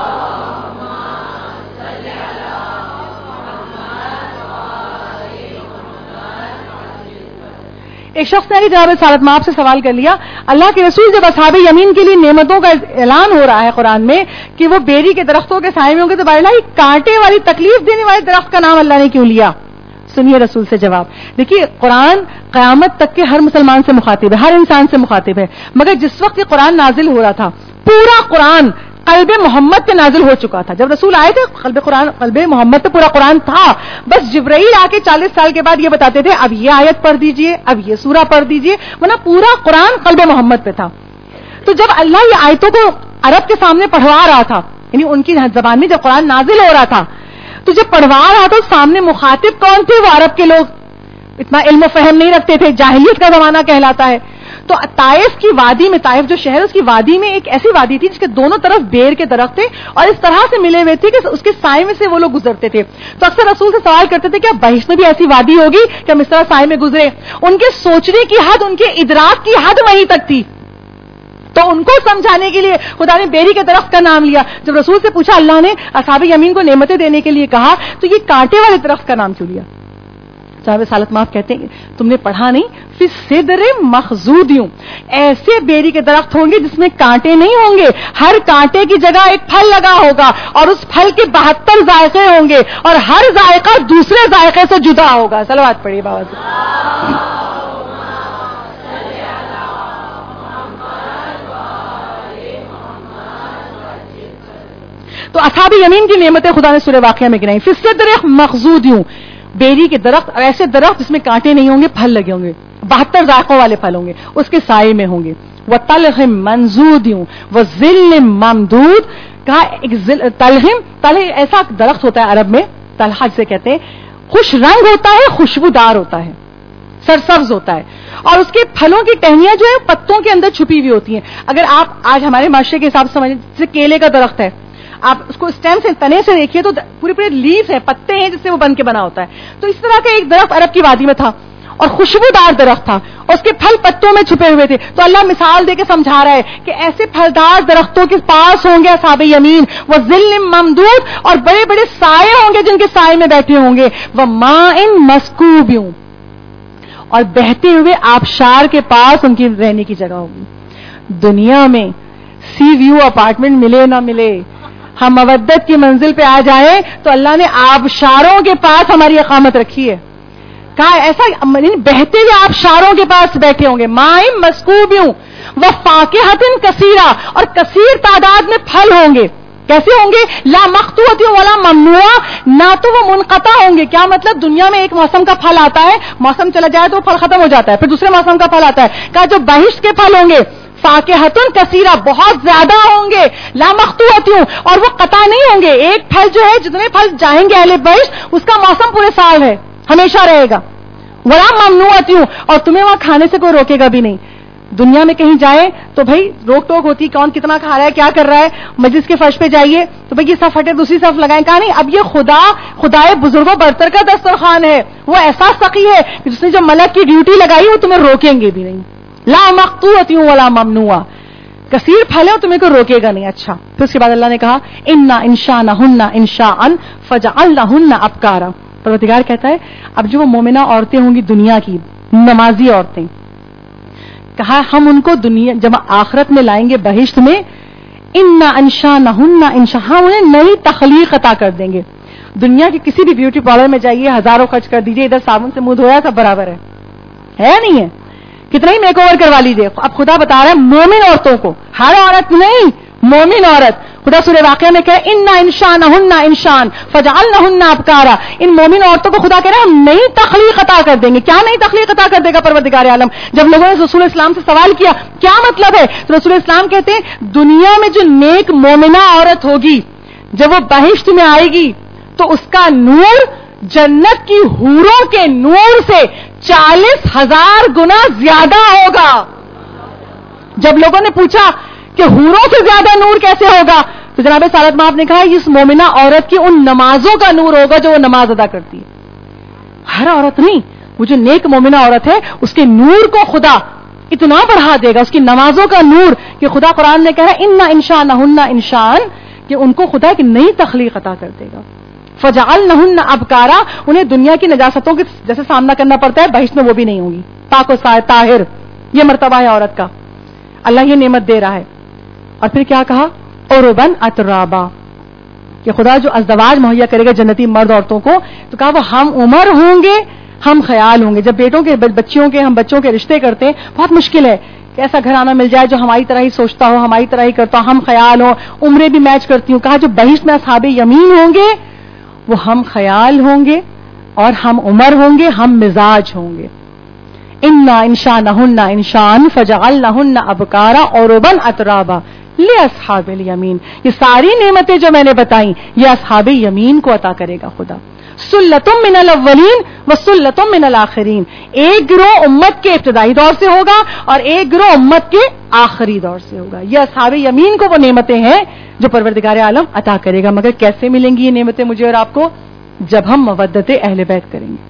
ایک شخص نے جناب رسالت مآب سے سوال کر لیا, اللہ کے رسول جب اصحاب یمین کے لیے نعمتوں کا اعلان ہو رہا ہے قرآن میں کہ وہ بیری کے درختوں کے سائے میں ہوں گے, تو بھائی کانٹے والی تکلیف دینے والے درخت کا نام اللہ نے کیوں لیا؟ سنیے رسول سے جواب. دیکھیے, قرآن قیامت تک کے ہر مسلمان سے مخاطب ہے, ہر انسان سے مخاطب ہے, مگر جس وقت یہ قرآن نازل ہو رہا تھا پورا قرآن قلب محمد پہ نازل ہو چکا تھا. جب رسول آئے تھے قلب محمد پہ پورا قرآن تھا, بس جبرائیل آ کے 40 سال کے بعد یہ بتاتے تھے اب یہ آیت پڑھ دیجئے, اب یہ سورہ پڑھ دیجئے, ورنہ پورا قرآن قلب محمد پہ تھا. تو جب اللہ یہ آیتوں کو عرب کے سامنے پڑھوا رہا تھا, یعنی ان کی زبان میں جب قرآن نازل ہو رہا تھا, تو جب پڑھوا رہا تھا سامنے مخاطب کون تھے؟ وہ عرب کے لوگ, اتنا علم و فہم نہیں رکھتے تھے, جاہلیت کا زمانہ کہلاتا ہے. تو طائف کی وادی میں, طائف جو شہر اس کی وادی میں ایک ایسی وادی تھی جس کے دونوں طرف بیر کے درخت تھے اور اس طرح سے ملے ہوئے تھے کہ اس کے سائے میں سے وہ لوگ گزرتے تھے. تو اکثر رسول سے سوال کرتے تھے کہ اب بہشت میں بھی ایسی وادی ہوگی کہ ہم اس طرح سائے میں گزرے. ان کے سوچنے کی حد, ان کے ادراک کی حد وہیں تک تھی. تو ان کو سمجھانے کے لیے خدا نے بیری کے درخت کا نام لیا. جب رسول سے پوچھا اللہ نے اصحاب یمین کو نعمتیں دینے کے لیے کہا تو یہ کانٹے والے درخت کا نام کیوں لیا؟ صاحب سالت معاف کہتے ہیں تم نے پڑھا نہیں, فی صدر مخضود, ایسے بیری کے درخت ہوں گے جس میں کانٹے نہیں ہوں گے, ہر کانٹے کی جگہ ایک پھل لگا ہوگا اور اس پھل کے 72 ذائقے ہوں گے اور ہر ذائقہ دوسرے ذائقے سے جدا ہوگا. صلوات پڑھیے بابا سے. تو اصحاب یمین کی نعمتیں خدا نے سورہ واقعہ میں گنائی. فی صدر مخضود, بیری کے درخت, اور ایسے درخت جس میں کانٹے نہیں ہوں گے, پھل لگے ہوں گے, 72 ذائقوں والے پھل ہوں گے, اس کے سائے میں ہوں گے. وطلح منضود, وظل ممدود, کہا تلہ ایسا درخت ہوتا ہے عرب میں، طلحہ جسے کہتے ہیں، خوش رنگ ہوتا ہے، خوشبودار ہوتا ہے، سرسبز ہوتا ہے، اور اس کے پھلوں کی ٹہنیاں جو ہے پتوں کے اندر چھپی ہوئی ہوتی ہیں. اگر آپ آج ہمارے معاشرے کے حساب سے سمجھیں، جیسے کیلے کا درخت ہے، آپ اس کو اسٹیم سے تنے سے دیکھیے تو پورے لیف ہیں، پتے ہیں جس سے وہ بن کے بنا ہوتا ہے. تو اس طرح کا ایک درخت عرب کی وادی میں تھا اور خوشبودار درخت تھا، اور اس کے پھل پتوں میں چھپے ہوئے تھے. تو اللہ مثال دے کے سمجھا رہا ہے کہ ایسے پھلدار درختوں کے پاس ہوں گے اصحاب یمین، وہ ظل ممدود، اور بڑے بڑے سائے ہوں گے جن کے سائے میں بیٹھے ہوں گے، وہ ماء مسکوب، اور بہتے ہوئے آبشار کے پاس ان کی رہنے کی جگہ ہوگی. دنیا میں سی ویو اپارٹمنٹ ملے نہ ملے، ہم مودت کی منزل پہ آ جائیں تو اللہ نے آبشاروں کے پاس ہماری اقامت رکھی ہے. کہا ایسا بہتے ہوئے آبشاروں کے پاس بیٹھے ہوں گے، مائم مسکوبیوں و فاکہۃ کثیرہ، اور کثیر تعداد میں پھل ہوں گے. کیسے ہوں گے؟ لا مقطوعۃ ولا ممنوعہ، نہ تو وہ منقطع ہوں گے. کیا مطلب؟ دنیا میں ایک موسم کا پھل آتا ہے، موسم چلا جائے تو وہ پھل ختم ہو جاتا ہے، پھر دوسرے موسم کا پھل آتا ہے. کہا جو بہشت کے پھل ہوں گے فاکہۃ کثیرہ، بہت زیادہ ہوں گے، لا مقطوعۃ، اور وہ قطع نہیں ہوں گے. ایک پھل جو ہے، جتنے پھل جائیں گے اہل بہشت، اس کا موسم پورے سال ہے، ہمیشہ رہے گا. ولا ممنوعۃ، اور تمہیں وہاں کھانے سے کوئی روکے گا بھی نہیں. دنیا میں کہیں جائیں تو بھائی روک ٹوک ہوتی، کون کتنا کھا رہا ہے، کیا کر رہا ہے. مجلس کے فرش پہ جائیے تو بھائی یہ صف ہٹے دوسری صف لگائیں. کہا نہیں، اب یہ خدائے بزرگوں برتر کا دسترخوان ہے، وہ ایسا سقی ہے کہ جس نے جو ملک کی ڈیوٹی لگائی وہ تمہیں روکیں گے بھی نہیں. لا مقطوعۃ ولا ممنوعہ، کثیر پھل ہے تمہیں کوئی روکے گا نہیں. اچھا، پھر اس کے بعد اللہ نے کہا انا انشانہن انشاء فجعلنہن ابکارا. پروردگار کہتا ہے اب جو وہ مومنہ عورتیں ہوں گی دنیا کی، نمازی عورتیں، کہا ہم ان کو دنیا جب آخرت میں لائیں گے بہشت میں، انا انشانہن انشاء، ہم انہیں نئی تخلیق عطا کر دیں گے. دنیا کے کسی بھی بیوٹی پارلر میں جائیے، ہزاروں خرچ کر دیجیے، ادھر صابن سے منہ دھویا سب برابر ہے نہیں ہے؟ کتنا ہی میک اوور کروا لیجیے. اب خدا بتا رہا ہے مومن عورتوں کو، ہر عورت نہیں، مومن عورت. خدا سورہ واقعہ میں کہا انا انشانہن انشان فجعلنہن ابکارا. ان مومن عورتوں کو خدا کہہ رہا ہے ہم نئی تخلیق عطا کر دیں گے. کیا نئی تخلیق عطا کر دے گا پروردگار عالم؟ جب لوگوں نے رسول اسلام سے سوال کیا کیا مطلب ہے، تو رسول اسلام کہتے ہیں دنیا میں جو نیک مومنہ عورت ہوگی جب وہ بہشت میں آئے گی تو اس کا نور جنت کی حوروں کے نور سے 40,000 گنا زیادہ ہوگا. جب لوگوں نے پوچھا کہ حوروں سے زیادہ نور کیسے ہوگا، تو جناب سعادت مآب نے کہا اس مومنہ عورت کی ان نمازوں کا نور ہوگا جو وہ نماز ادا کرتی ہے. ہر عورت نہیں، وہ جو نیک مومنہ عورت ہے اس کے نور کو خدا اتنا بڑھا دے گا، اس کی نمازوں کا نور، کہ خدا قرآن نے کہا انا انشانہن انشان، کہ ان کو خدا ایک نئی تخلیق عطا کر دے گا. فجعلنہن ابکارا، انہیں دنیا کی نجاستوں کے جیسے سامنا کرنا پڑتا ہے بہشت میں وہ بھی نہیں ہوگی. پاک و طاہر، یہ مرتبہ ہے عورت کا، اللہ یہ نعمت دے رہا ہے. اور پھر کیا کہا؟ عرباً اترابا، کہ خدا جو ازدواج مہیا کرے گا جنتی مرد عورتوں کو، تو کہا وہ ہم عمر ہوں گے، ہم خیال ہوں گے. جب بیٹوں کے ہم بچوں کے رشتے کرتے ہیں بہت مشکل ہے کہ ایسا گھرانہ مل جائے جو ہماری طرح ہی سوچتا ہو، ہماری طرح ہی کرتا ہو، ہم خیال ہو، عمریں بھی میچ کرتی ہوں. کہا جو بہشت میں اصحاب یمین ہوں گے وہ ہم خیال ہوں گے اور ہم عمر ہوں گے، ہم مزاج ہوں گے. انا انشانہن انشان فجعلنہن ابکارا عرباً اترابا لاصحاب الیمین. یہ ساری نعمتیں جو میں نے بتائیں یہ اصحاب یمین کو عطا کرے گا خدا. سلتم من الاولین وسلتم من الاخرین، ایک گروہ امت کے ابتدائی دور سے ہوگا اور ایک گروہ امت کے آخری دور سے ہوگا. یہ اصحاب یمین کو وہ نعمتیں ہیں جو پروردگار عالم عطا کرے گا. مگر کیسے ملیں گی یہ نعمتیں مجھے اور آپ کو؟ جب ہم مودت اہل بیت کریں گے،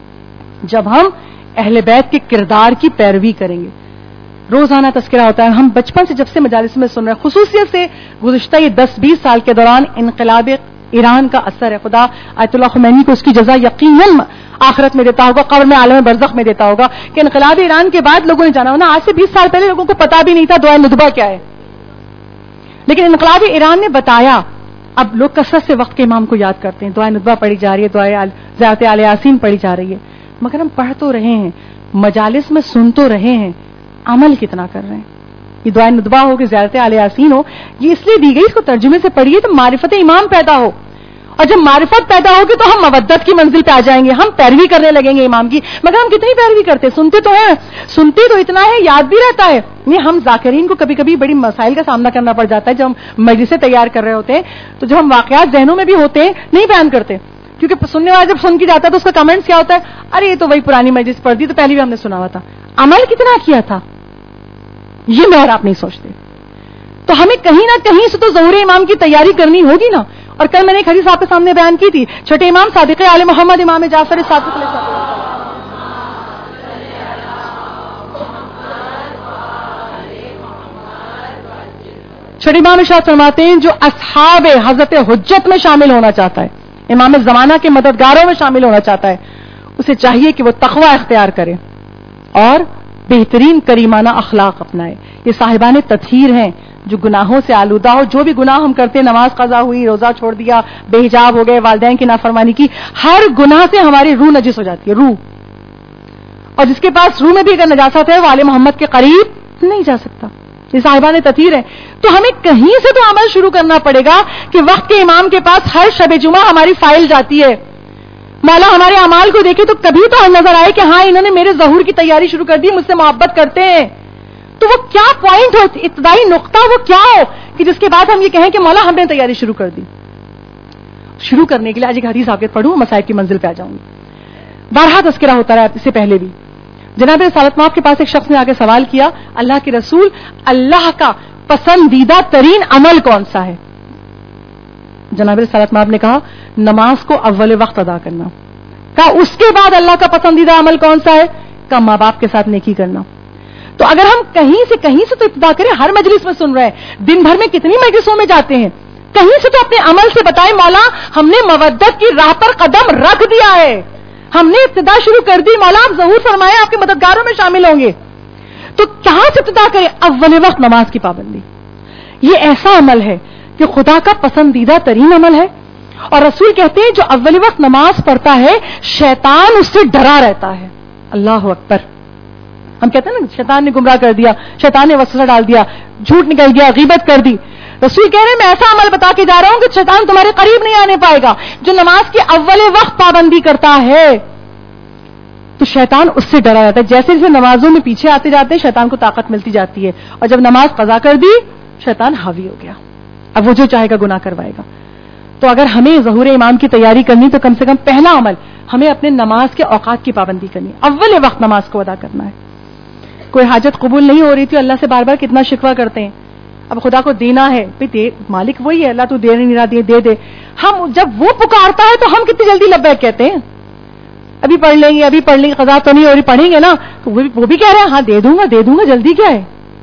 جب ہم اہل بیت کے کردار کی پیروی کریں گے. روزانہ تذکرہ ہوتا ہے، ہم بچپن سے جب سے مجالس میں سن رہے ہیں، خصوصیت سے گزشتہ یہ 10-20 سال کے دوران انقلاب ایران کا اثر ہے. خدا آیت اللہ خمینی کو اس کی جزا یقیناً آخرت میں دیتا ہوگا، قبر میں عالم برزخ میں دیتا ہوگا، کہ انقلاب ایران کے بعد لوگوں نے جانا ہونا. آج سے 20 سال پہلے لوگوں کو پتا بھی نہیں تھا دعائے ندبہ کیا ہے، لیکن انقلاب ایران نے بتایا. اب لوگ کثرت سے وقت کے امام کو یاد کرتے ہیں، دعائے ندبہ پڑھی جا رہی ہے، دعائے زیارت آل یاسین پڑھی جا رہی ہے، مگر ہم پڑھ تو رہے ہیں، مجالس میں سن تو رہے ہیں، عمل کتنا کر رہے ہیں؟ یہ دعائے ندبہ ہو کہ زیارت آل یاسین ہو، یہ اس لیے دی گئی، اس کو ترجمے سے پڑھیے تو معرفت امام پیدا ہو. اور جب معرفت پیدا ہوگی تو ہم مودت کی منزل پہ آ جائیں گے, ہم پیروی کرنے لگیں گے امام کی. مگر ہم کتنی پیروی کرتے, سنتے تو ہیں, سنتے تو اتنا ہے, یاد بھی رہتا ہے. یہ ہم ذاکرین کو کبھی کبھی بڑی مسائل کا سامنا کرنا پڑ جاتا ہے. جب ہم مجلسیں تیار کر رہے ہوتے ہیں تو جو ہم واقعات ذہنوں میں بھی ہوتے ہیں نہیں بیان کرتے, کیونکہ سننے والا جب سن کے جاتا ہے تو اس کا کمنٹس کیا ہوتا ہے, ارے یہ تو وہی پرانی مجلس پڑھ دی, تو پہلی بھی ہم نے سنا ہوا تھا. عمل کتنا کیا تھا یہ میں اور آپ نہیں سوچتے. تو ہمیں کہیں نہ کہیں سے تو ظہور امام کی تیاری کرنی ہوگی نا. اور کل میں نے ایک حدیث آپ کے سامنے بیان کی تھی, چھٹے امام صادق آل محمد امام جعفر صادق علیہ السلام, چھٹے امام ارشاد فرماتے ہیں جو اصحاب حضرت حجت میں شامل ہونا چاہتا ہے, امام زمانہ کے مددگاروں میں شامل ہونا چاہتا ہے, اسے چاہیے کہ وہ تقوی اختیار کرے اور بہترین کریمانہ اخلاق اپنائے. یہ صاحبان تطہیر ہیں جو گناہوں سے آلودہ ہو. جو بھی گناہ ہم کرتے, نماز قضا ہوئی, روزہ چھوڑ دیا, بے حجاب ہو گئے, والدین کی نافرمانی کی, ہر گناہ سے ہماری روح نجس ہو جاتی ہے, روح. اور جس کے پاس روح میں بھی اگر نجاست ہے وہ آل محمد کے قریب نہیں جا سکتا. یہ صاحبان تطہیر ہیں. تو ہمیں کہیں سے تو عمل شروع کرنا پڑے گا کہ وقت کے امام کے پاس ہر شب جمعہ ہماری فائل جاتی ہے, مولا ہمارے اعمال کو دیکھے تو کبھی تو نظر آئے کہ ہاں انہوں نے میرے ظہور کی تیاری شروع کر دی, مجھ سے محبت کرتے ہیں. تو وہ کیا پوائنٹ ہو, ابتدائی نقطہ وہ کیا ہو کہ جس کے بعد ہم یہ کہیں کہ مولا ہم نے تیاری شروع کر دی. شروع کرنے کے لیے آج ایک حدیث آپ کے پڑھوں, مصائب کی منزل پہ آ جاؤں گی. بارہا تذکرہ ہوتا رہا, اس سے پہلے بھی جناب رسالت مآب کے پاس ایک شخص نے آ کے سوال کیا, اللہ کے رسول, اللہ کا پسندیدہ ترین عمل کون سا ہے؟ جناب رسالت مآب نے کہا نماز کو اول وقت ادا کرنا. کہا اس کے بعد اللہ کا پسندیدہ عمل کون سا ہے؟ کہا ماں باپ کے ساتھ نیکی کرنا. تو اگر ہم کہیں سے تو ابتدا کریں, ہر مجلس میں سن رہے ہیں, دن بھر میں کتنی مجلسوں میں جاتے ہیں, کہیں سے تو اپنے عمل سے بتائیں مولا ہم نے مودت کی راہ پر قدم رکھ دیا ہے, ہم نے ابتدا شروع کر دی, مولا آپ ظہور فرمائیں آپ کے مددگاروں میں شامل ہوں گے. تو کہاں سے ابتدا کریں؟ اول وقت نماز کی پابندی. یہ ایسا عمل ہے کہ خدا کا پسندیدہ ترین عمل ہے. اور رسول کہتے ہیں جو اول وقت نماز پڑھتا ہے شیطان اس سے ڈرا رہتا ہے. اللہ اکبر. ہم کہتے ہیں نا شیطان نے گمراہ کر دیا, شیطان نے وسوسہ ڈال دیا, جھوٹ نکل گیا, غیبت کر دی. رسول کہہ رہے ہیں میں ایسا عمل بتا کے جا رہا ہوں کہ شیطان تمہارے قریب نہیں آنے پائے گا. جو نماز کی اول وقت پابندی کرتا ہے تو شیطان اس سے ڈرا جاتا ہے. جیسے جیسے نمازوں میں پیچھے آتے جاتے ہیں شیطان کو طاقت ملتی جاتی ہے, اور جب نماز قضا کر دی شیطان حاوی ہو گیا, اب وہ جو چاہے گا گناہ کروائے گا. تو اگر ہمیں ظہور امام کی تیاری کرنی تو کم سے کم پہلا عمل ہمیں اپنے نماز کے اوقات کی پابندی کرنی, اول وقت نماز کو ادا کرنا ہے. کوئی حاجت قبول نہیں ہو رہی تھی, اللہ سے بار بار کتنا شکوہ کرتے ہیں, اب خدا کو دینا ہے, مالک وہی ہے, اللہ تو دے نہیں رہا, دے دے. ہم جب وہ پکارتا ہے تو ہم کتنی جلدی لبیک کہتے ہیں, ابھی پڑھ لیں گے, ابھی پڑھ لیں گے, قضا تو نہیں ہو رہی, پڑھیں گے نا. تو وہ بھی کہہ رہے ہیں ہاں دے دوں گا, جلدی کیا ہے.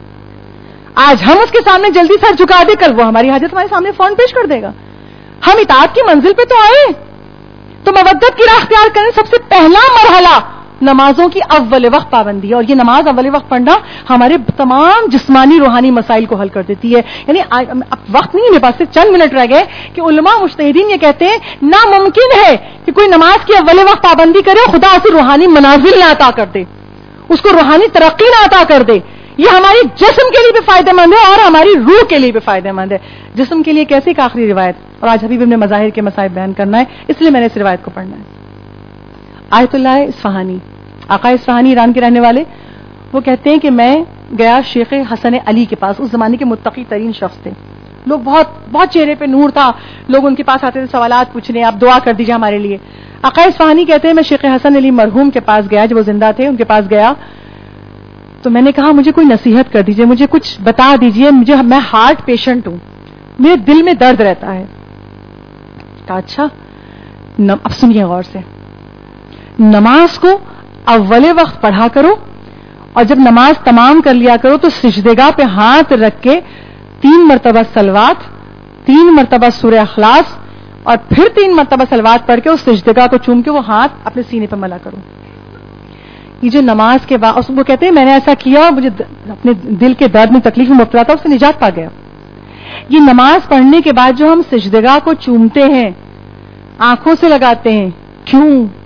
آج ہم اس کے سامنے جلدی سر جھکا دے, کل وہ ہماری حاجت ہمارے سامنے فون پیش کر دے گا. ہم اطاعت کی منزل پہ تو آئے, تو مودت کی راہ اختیار کریں. سب سے پہلا مرحلہ نمازوں کی اول وقت پابندی ہے, اور یہ نماز اول وقت پڑھنا ہمارے تمام جسمانی روحانی مسائل کو حل کر دیتی ہے. یعنی اب وقت نہیں ہے میرے پاس, صرف چند منٹ رہ گئے کہ علماء مجتہدین یہ کہتے ہیں ناممکن ہے کہ کوئی نماز کی اول وقت پابندی کرے اور خدا اسے روحانی منازل نہ عطا کر دے, اس کو روحانی ترقی نہ عطا کر دے. یہ ہماری جسم کے لیے بھی فائدہ مند ہے اور ہماری روح کے لیے بھی فائدہ مند ہے. جسم کے لیے کیسے ایک آخری روایت, اور آج حبیب ابن مظاہر کے مصائب بیان کرنا ہے, اس لیے میں نے اس روایت کو پڑھنا ہے. آیت اللہ اصفہانی, آقا اصفہانی ایران کے رہنے والے, وہ کہتے ہیں کہ میں گیا شیخ حسن علی کے پاس. اس زمانے کے متقی ترین شخص تھے, لوگ بہت چہرے پہ نور تھا, لوگ ان کے پاس آتے تھے سوالات پوچھنے, آپ دعا کر دیجیے ہمارے لیے. آقا اصفہانی کہتے ہیں میں شیخ حسن علی مرحوم کے پاس گیا, جب وہ زندہ تھے, ان کے پاس گیا تو میں نے کہا مجھے کوئی نصیحت کر دیجیے, مجھے کچھ بتا دیجیے, میں ہارٹ پیشنٹ ہوں, میرے دل میں درد رہتا ہے. کہا اچھا, اب سنیے غور سے, نماز کو اول وقت پڑھا کرو, اور جب نماز تمام کر لیا کرو تو سجدگاہ پہ ہاتھ رکھ کے 3 مرتبہ صلوات, 3 مرتبہ سورہ اخلاص, اور پھر 3 مرتبہ صلوات پڑھ کے اس سجدگاہ کو چوم کے وہ ہاتھ اپنے سینے پہ ملا کرو. یہ جو نماز کے بعد, وہ کہتے ہیں میں نے ایسا کیا, مجھے اپنے دل کے درد میں تکلیف میں مبتلا تھا, اس سے نجات پا گیا. یہ نماز پڑھنے کے بعد جو ہم سجدگاہ کو چومتے ہیں, آنکھوں سے لگاتے ہیں, کیوں؟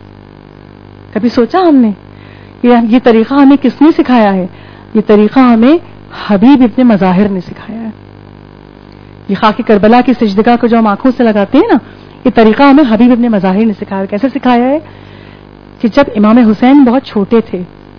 کبھی سوچا ہم نے یہ طریقہ ہمیں کس نے سکھایا ہے؟ یہ طریقہ ہمیں حبیب ابن مظاہر نے سکھایا ہے. یہ خاک کربلا کی سجدگاہ کو جو ہم آنکھوں سے لگاتے ہیں نا, یہ طریقہ ہمیں حبیب ابن مظاہر نے سکھایا. کیسے سکھایا ہے کہ جب امام حسین بہت چھوٹے تھے,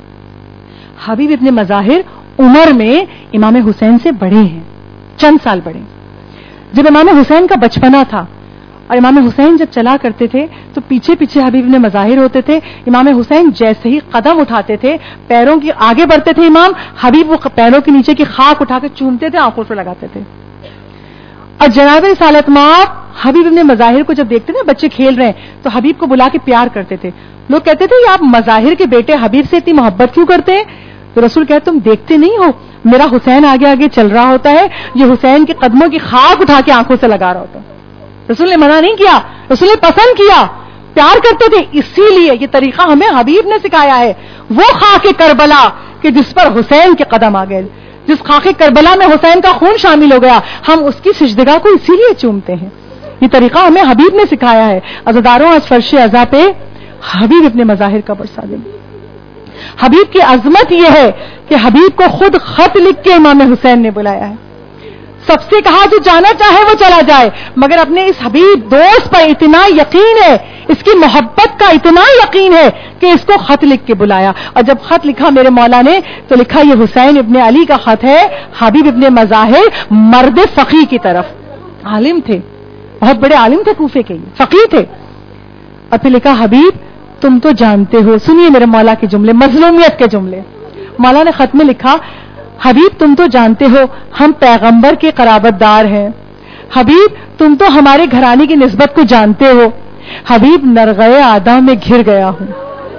حبیب ابن مظاہر عمر میں امام حسین سے بڑے ہیں, چند سال بڑے. جب امام حسین کا بچپنا تھا اور امام حسین جب چلا کرتے تھے تو پیچھے پیچھے حبیب ابن مظاہر ہوتے تھے. امام حسین جیسے ہی قدم اٹھاتے تھے, پیروں کی آگے بڑھتے تھے امام, حبیب وہ پیروں کے نیچے کی خاک اٹھا کے چومتے تھے, آنکھوں سے لگاتے تھے. اور جناب رسالت مآب حبیب ابن مظاہر کو جب دیکھتے تھے بچے کھیل رہے ہیں تو حبیب کو بلا کے پیار کرتے تھے. لوگ کہتے تھے یہ آپ مظاہر کے بیٹے حبیب سے اتنی محبت کیوں کرتے ہیں؟ تو رسول کہتے تم دیکھتے نہیں ہو میرا حسین آگے آگے چل رہا ہوتا ہے, یہ حسین کے قدموں کی خاک اٹھا کے آنکھوں سے لگا رہا ہوتا ہے. رسول نے منع نہیں کیا, رسول نے پسند کیا, پیار کرتے تھے. اسی لیے یہ طریقہ ہمیں حبیب نے سکھایا ہے. وہ خاک کربلا کہ جس پر حسین کے قدم آ گئے, جس خاک کربلا میں حسین کا خون شامل ہو گیا, ہم اس کی سجدگاہ کو اسی لیے چومتے ہیں. یہ طریقہ ہمیں حبیب نے سکھایا ہے. عزاداروں آج فرش عزا پہ حبیب ابن مظاہر کا برسا دیں. حبیب کی عظمت یہ ہے کہ حبیب کو خود خط لکھ کے امام حسین نے بلایا ہے. سب سے کہا جو جانا چاہے وہ چلا جائے, مگر اپنے اس حبیب دوست پر اتنا یقین ہے, اس کی محبت کا اتنا یقین ہے کہ اس کو خط لکھ کے بلایا. اور جب خط لکھا میرے مولا نے تو لکھا یہ حسین ابن علی کا خط ہے, حبیب ابن مظاہر مرد فقیہ کی طرف. عالم تھے, بہت بڑے عالم تھے کوفے کے, فقیہ تھے. اور پھر لکھا حبیب تم تو جانتے ہو, سنیے میرے مولا کے جملے, مظلومیت کے جملے. مولا نے خط میں لکھا حبیب تم تو جانتے ہو ہم پیغمبر کے قرابت دار ہیں. حبیب تم تو ہمارے گھرانے کی نسبت کو جانتے ہو. حبیب نرغے آدم میں گھر گیا ہوں,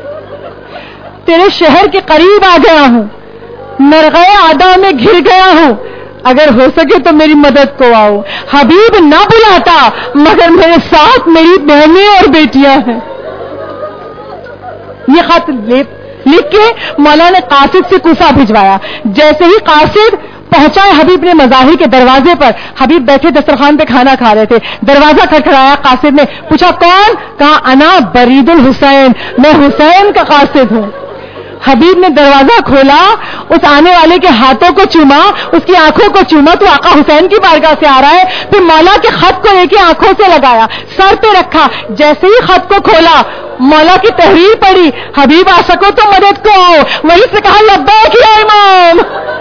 تیرے شہر کے قریب آ گیا ہوں, نرغے آدم میں گھر گیا ہوں, اگر ہو سکے تو میری مدد کو آؤ. حبیب نہ بلاتا مگر میرے ساتھ میری بہنیں اور بیٹیاں ہیں. یہ خط لکھ کے مولا نے قاصد سے کوفہ بھجوایا. جیسے ہی قاصد پہنچا حبیب نے مظاہر کے دروازے پر, حبیب بیٹھے دسترخوان پہ کھانا کھا رہے تھے, دروازہ کھٹکھڑایا. قاصد نے پوچھا کون؟ کہا انا برید الحسین, میں حسین کا قاصد ہوں. حبیب نے دروازہ کھولا, اس آنے والے کے ہاتھوں کو چوما, اس کی آنکھوں کو چوما تو آقا حسین کی بارگاہ سے آ رہا ہے. پھر مولا کے خط کو لے کے آنکھوں سے لگایا, سر پہ رکھا. جیسے ہی خط کو کھولا مولا کی تحریر پڑھی, حبیب آ سکو تو مدد کو آؤ. وہیں سے کہا لبیک یا امام,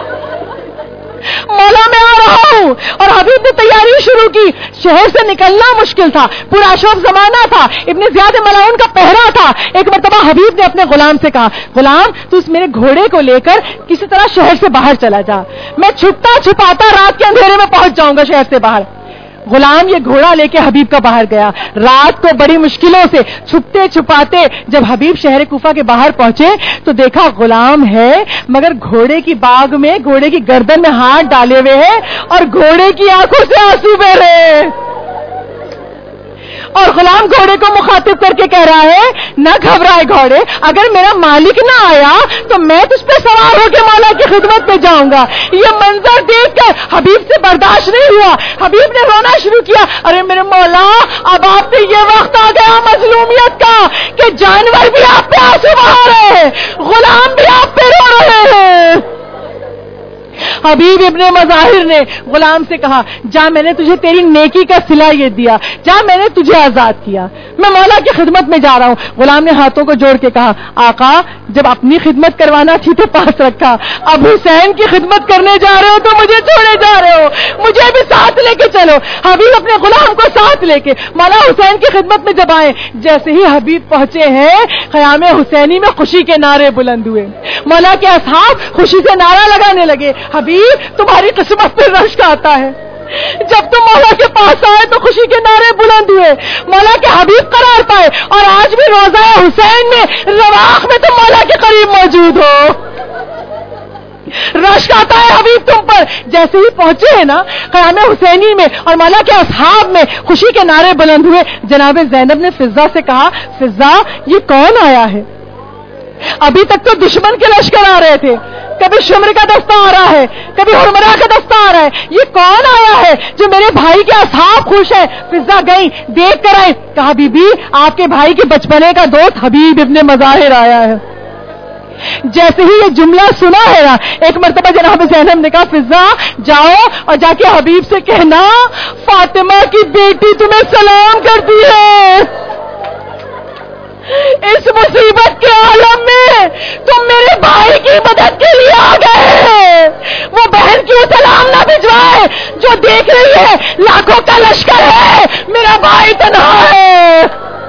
مولا میں آ رہا ہوں. اور حبیب نے تیاری شروع کی. شہر سے نکلنا مشکل تھا, پورا اشرف زمانہ تھا, ابن زیاد ملعون کا پہرا تھا. ایک مرتبہ حبیب نے اپنے غلام سے کہا غلام تو اس میرے گھوڑے کو لے کر کسی طرح شہر سے باہر چلا جا, میں چھپتا چھپاتا رات کے اندھیرے میں پہنچ جاؤں گا شہر سے باہر. غلام یہ گھوڑا لے کے حبیب کا باہر گیا. رات کو بڑی مشکلوں سے چھپتے چھپاتے جب حبیب شہر کوفہ کے باہر پہنچے تو دیکھا غلام ہے مگر گھوڑے کی باغ میں گھوڑے کی گردن میں ہاتھ ڈالے ہوئے ہیں اور گھوڑے کی آنکھوں سے آنسو بہ رہے ہیں. اور غلام گھوڑے کو مخاطب کر کے کہہ رہا ہے نہ گھبرائے گھوڑے, اگر میرا مالک نہ آیا تو میں تجھ پہ سوار ہو کے مولا کی خدمت میں جاؤں گا. یہ منظر دیکھ کر حبیب سے برداشت نہیں ہوا, حبیب نے رونا شروع کیا. ارے میرے مولا اب آپ پہ یہ وقت آ گیا مظلومیت کا کہ جانور بھی آپ پہ آنسو بہا رہے ہیں, غلام بھی آپ پہ رو رہے ہیں. حبیب ابن مظاہر نے غلام سے کہا جا میں نے تجھے تیری نیکی کا صلہ یہ دیا, جا میں نے تجھے آزاد کیا, میں مولا کی خدمت میں جا رہا ہوں. غلام نے ہاتھوں کو جوڑ کے کہا آقا جب اپنی خدمت کروانا تھی تو پاس رکھا, اب حسین کی خدمت کرنے جا رہے ہو تو مجھے چھوڑے جا رہے ہو, مجھے بھی ساتھ لے کے چلو. حبیب اپنے غلام کو ساتھ لے کے مولا حسین کی خدمت میں جب آئے, جیسے ہی حبیب پہنچے ہیں خیام حسینی میں خوشی کے نعرے بلند ہوئے. مولا کے اصحاب خوشی سے نعرہ لگانے لگے حبیب تمہاری قسمت پہ رشک آتا ہے. جب تم مولا کے پاس آئے تو خوشی کے نعرے بلند ہوئے, مولا کے حبیب قرار پائے, اور آج بھی روزہ حسین میں رواق میں تم مولا کے قریب موجود ہو. رشک آتا ہے حبیب تم پر. جیسے ہی پہنچے ہیں نا قیام حسینی میں اور مولا کے اصحاب میں خوشی کے نعرے بلند ہوئے. جناب زینب نے فضہ سے کہا فضہ یہ کون آیا ہے؟ ابھی تک تو دشمن کے لشکر آ رہے تھے, کبھی شمر کا دستہ آ رہا ہے, کبھی ہرمرا کا دستہ آ رہا ہے, یہ کون آیا ہے جو میرے بھائی کے اصحاب خوش ہیں؟ فضہ گئی دیکھ کر آئے, کہا بی بی آپ کے بھائی کے بچپنے کا دوست حبیب ابن مظاہر آیا ہے. جیسے ہی یہ جملہ سنا ہے نا، ایک مرتبہ جناب زینب نے کہا فضا جاؤ اور جا کے حبیب سے کہنا فاطمہ کی بیٹی تمہیں سلام کرتی ہے. اس مصیبت کے عالم میں تم میرے بھائی کی مدد کے لیے آ گئے. وہ بہن کیوں سلام نہ بھجوائے جو دیکھ رہی ہے لاکھوں کا لشکر ہے، میرا بھائی تنہا ہے.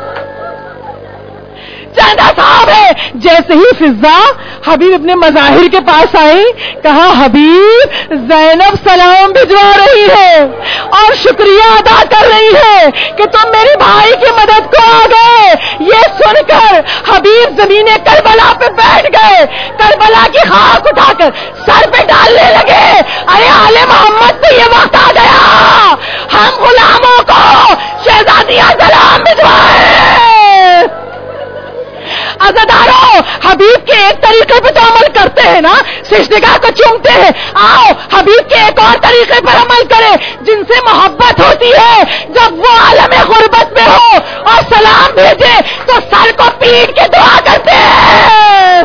چندہ صاحب ہے. جیسے ہی فضا حبیب ابن مظاہر کے پاس آئی، کہا حبیب زینب سلام بھجوا رہی ہے اور شکریہ ادا کر رہی ہے کہ تم میرے بھائی کی مدد کو آ گئے. یہ سن کر حبیب زمین کربلا پہ بیٹھ گئے، کربلا کی خاک اٹھا کر سر پہ ڈالنے لگے. ارے آل محمد پہ یہ وقت آ گیا، ہم غلاموں کو شہزادیاں سلام بھجوائے. عزادارو حبیب کے ایک طریقے پہ تو عمل کرتے ہیں نا، سجدگاہ کو چومتے ہیں. آؤ حبیب کے ایک اور طریقے پر عمل کریں جن سے محبت ہوتی ہے. جب وہ عالم غربت میں ہو اور سلام بھیجے تو سر کو پیٹ کے دعا کرتے ہیں.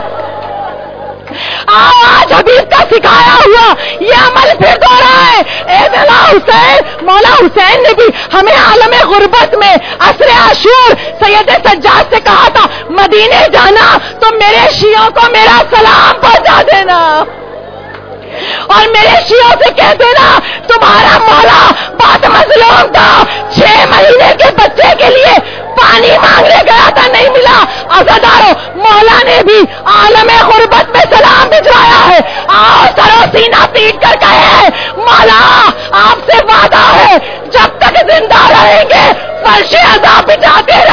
آج حبیب کا سکھایا ہوا یہ عمل پھر دوہرائے. اے مولا حسین نے بھی ہمیں عالم غربت میں عصر عاشور سید سجاد سے کہا تھا مدینے جانا تو میرے شیعوں کو میرا سلام پہنچا دینا اور میرے شیعوں سے کہہ دینا تمہارا مولا بات مظلوم تھا، 6 مہینے کے بچے کے لیے پانی مانگنے گیا تھا نہیں ملا. عزادارو مولا نے بھی عالم غربت میں سلام بھجوایا ہے. آؤ سرو سینہ پیٹ کر کہے مولا آپ سے وعدہ ہے جب تک زندہ رہیں گے فرش عذاب بٹھاتے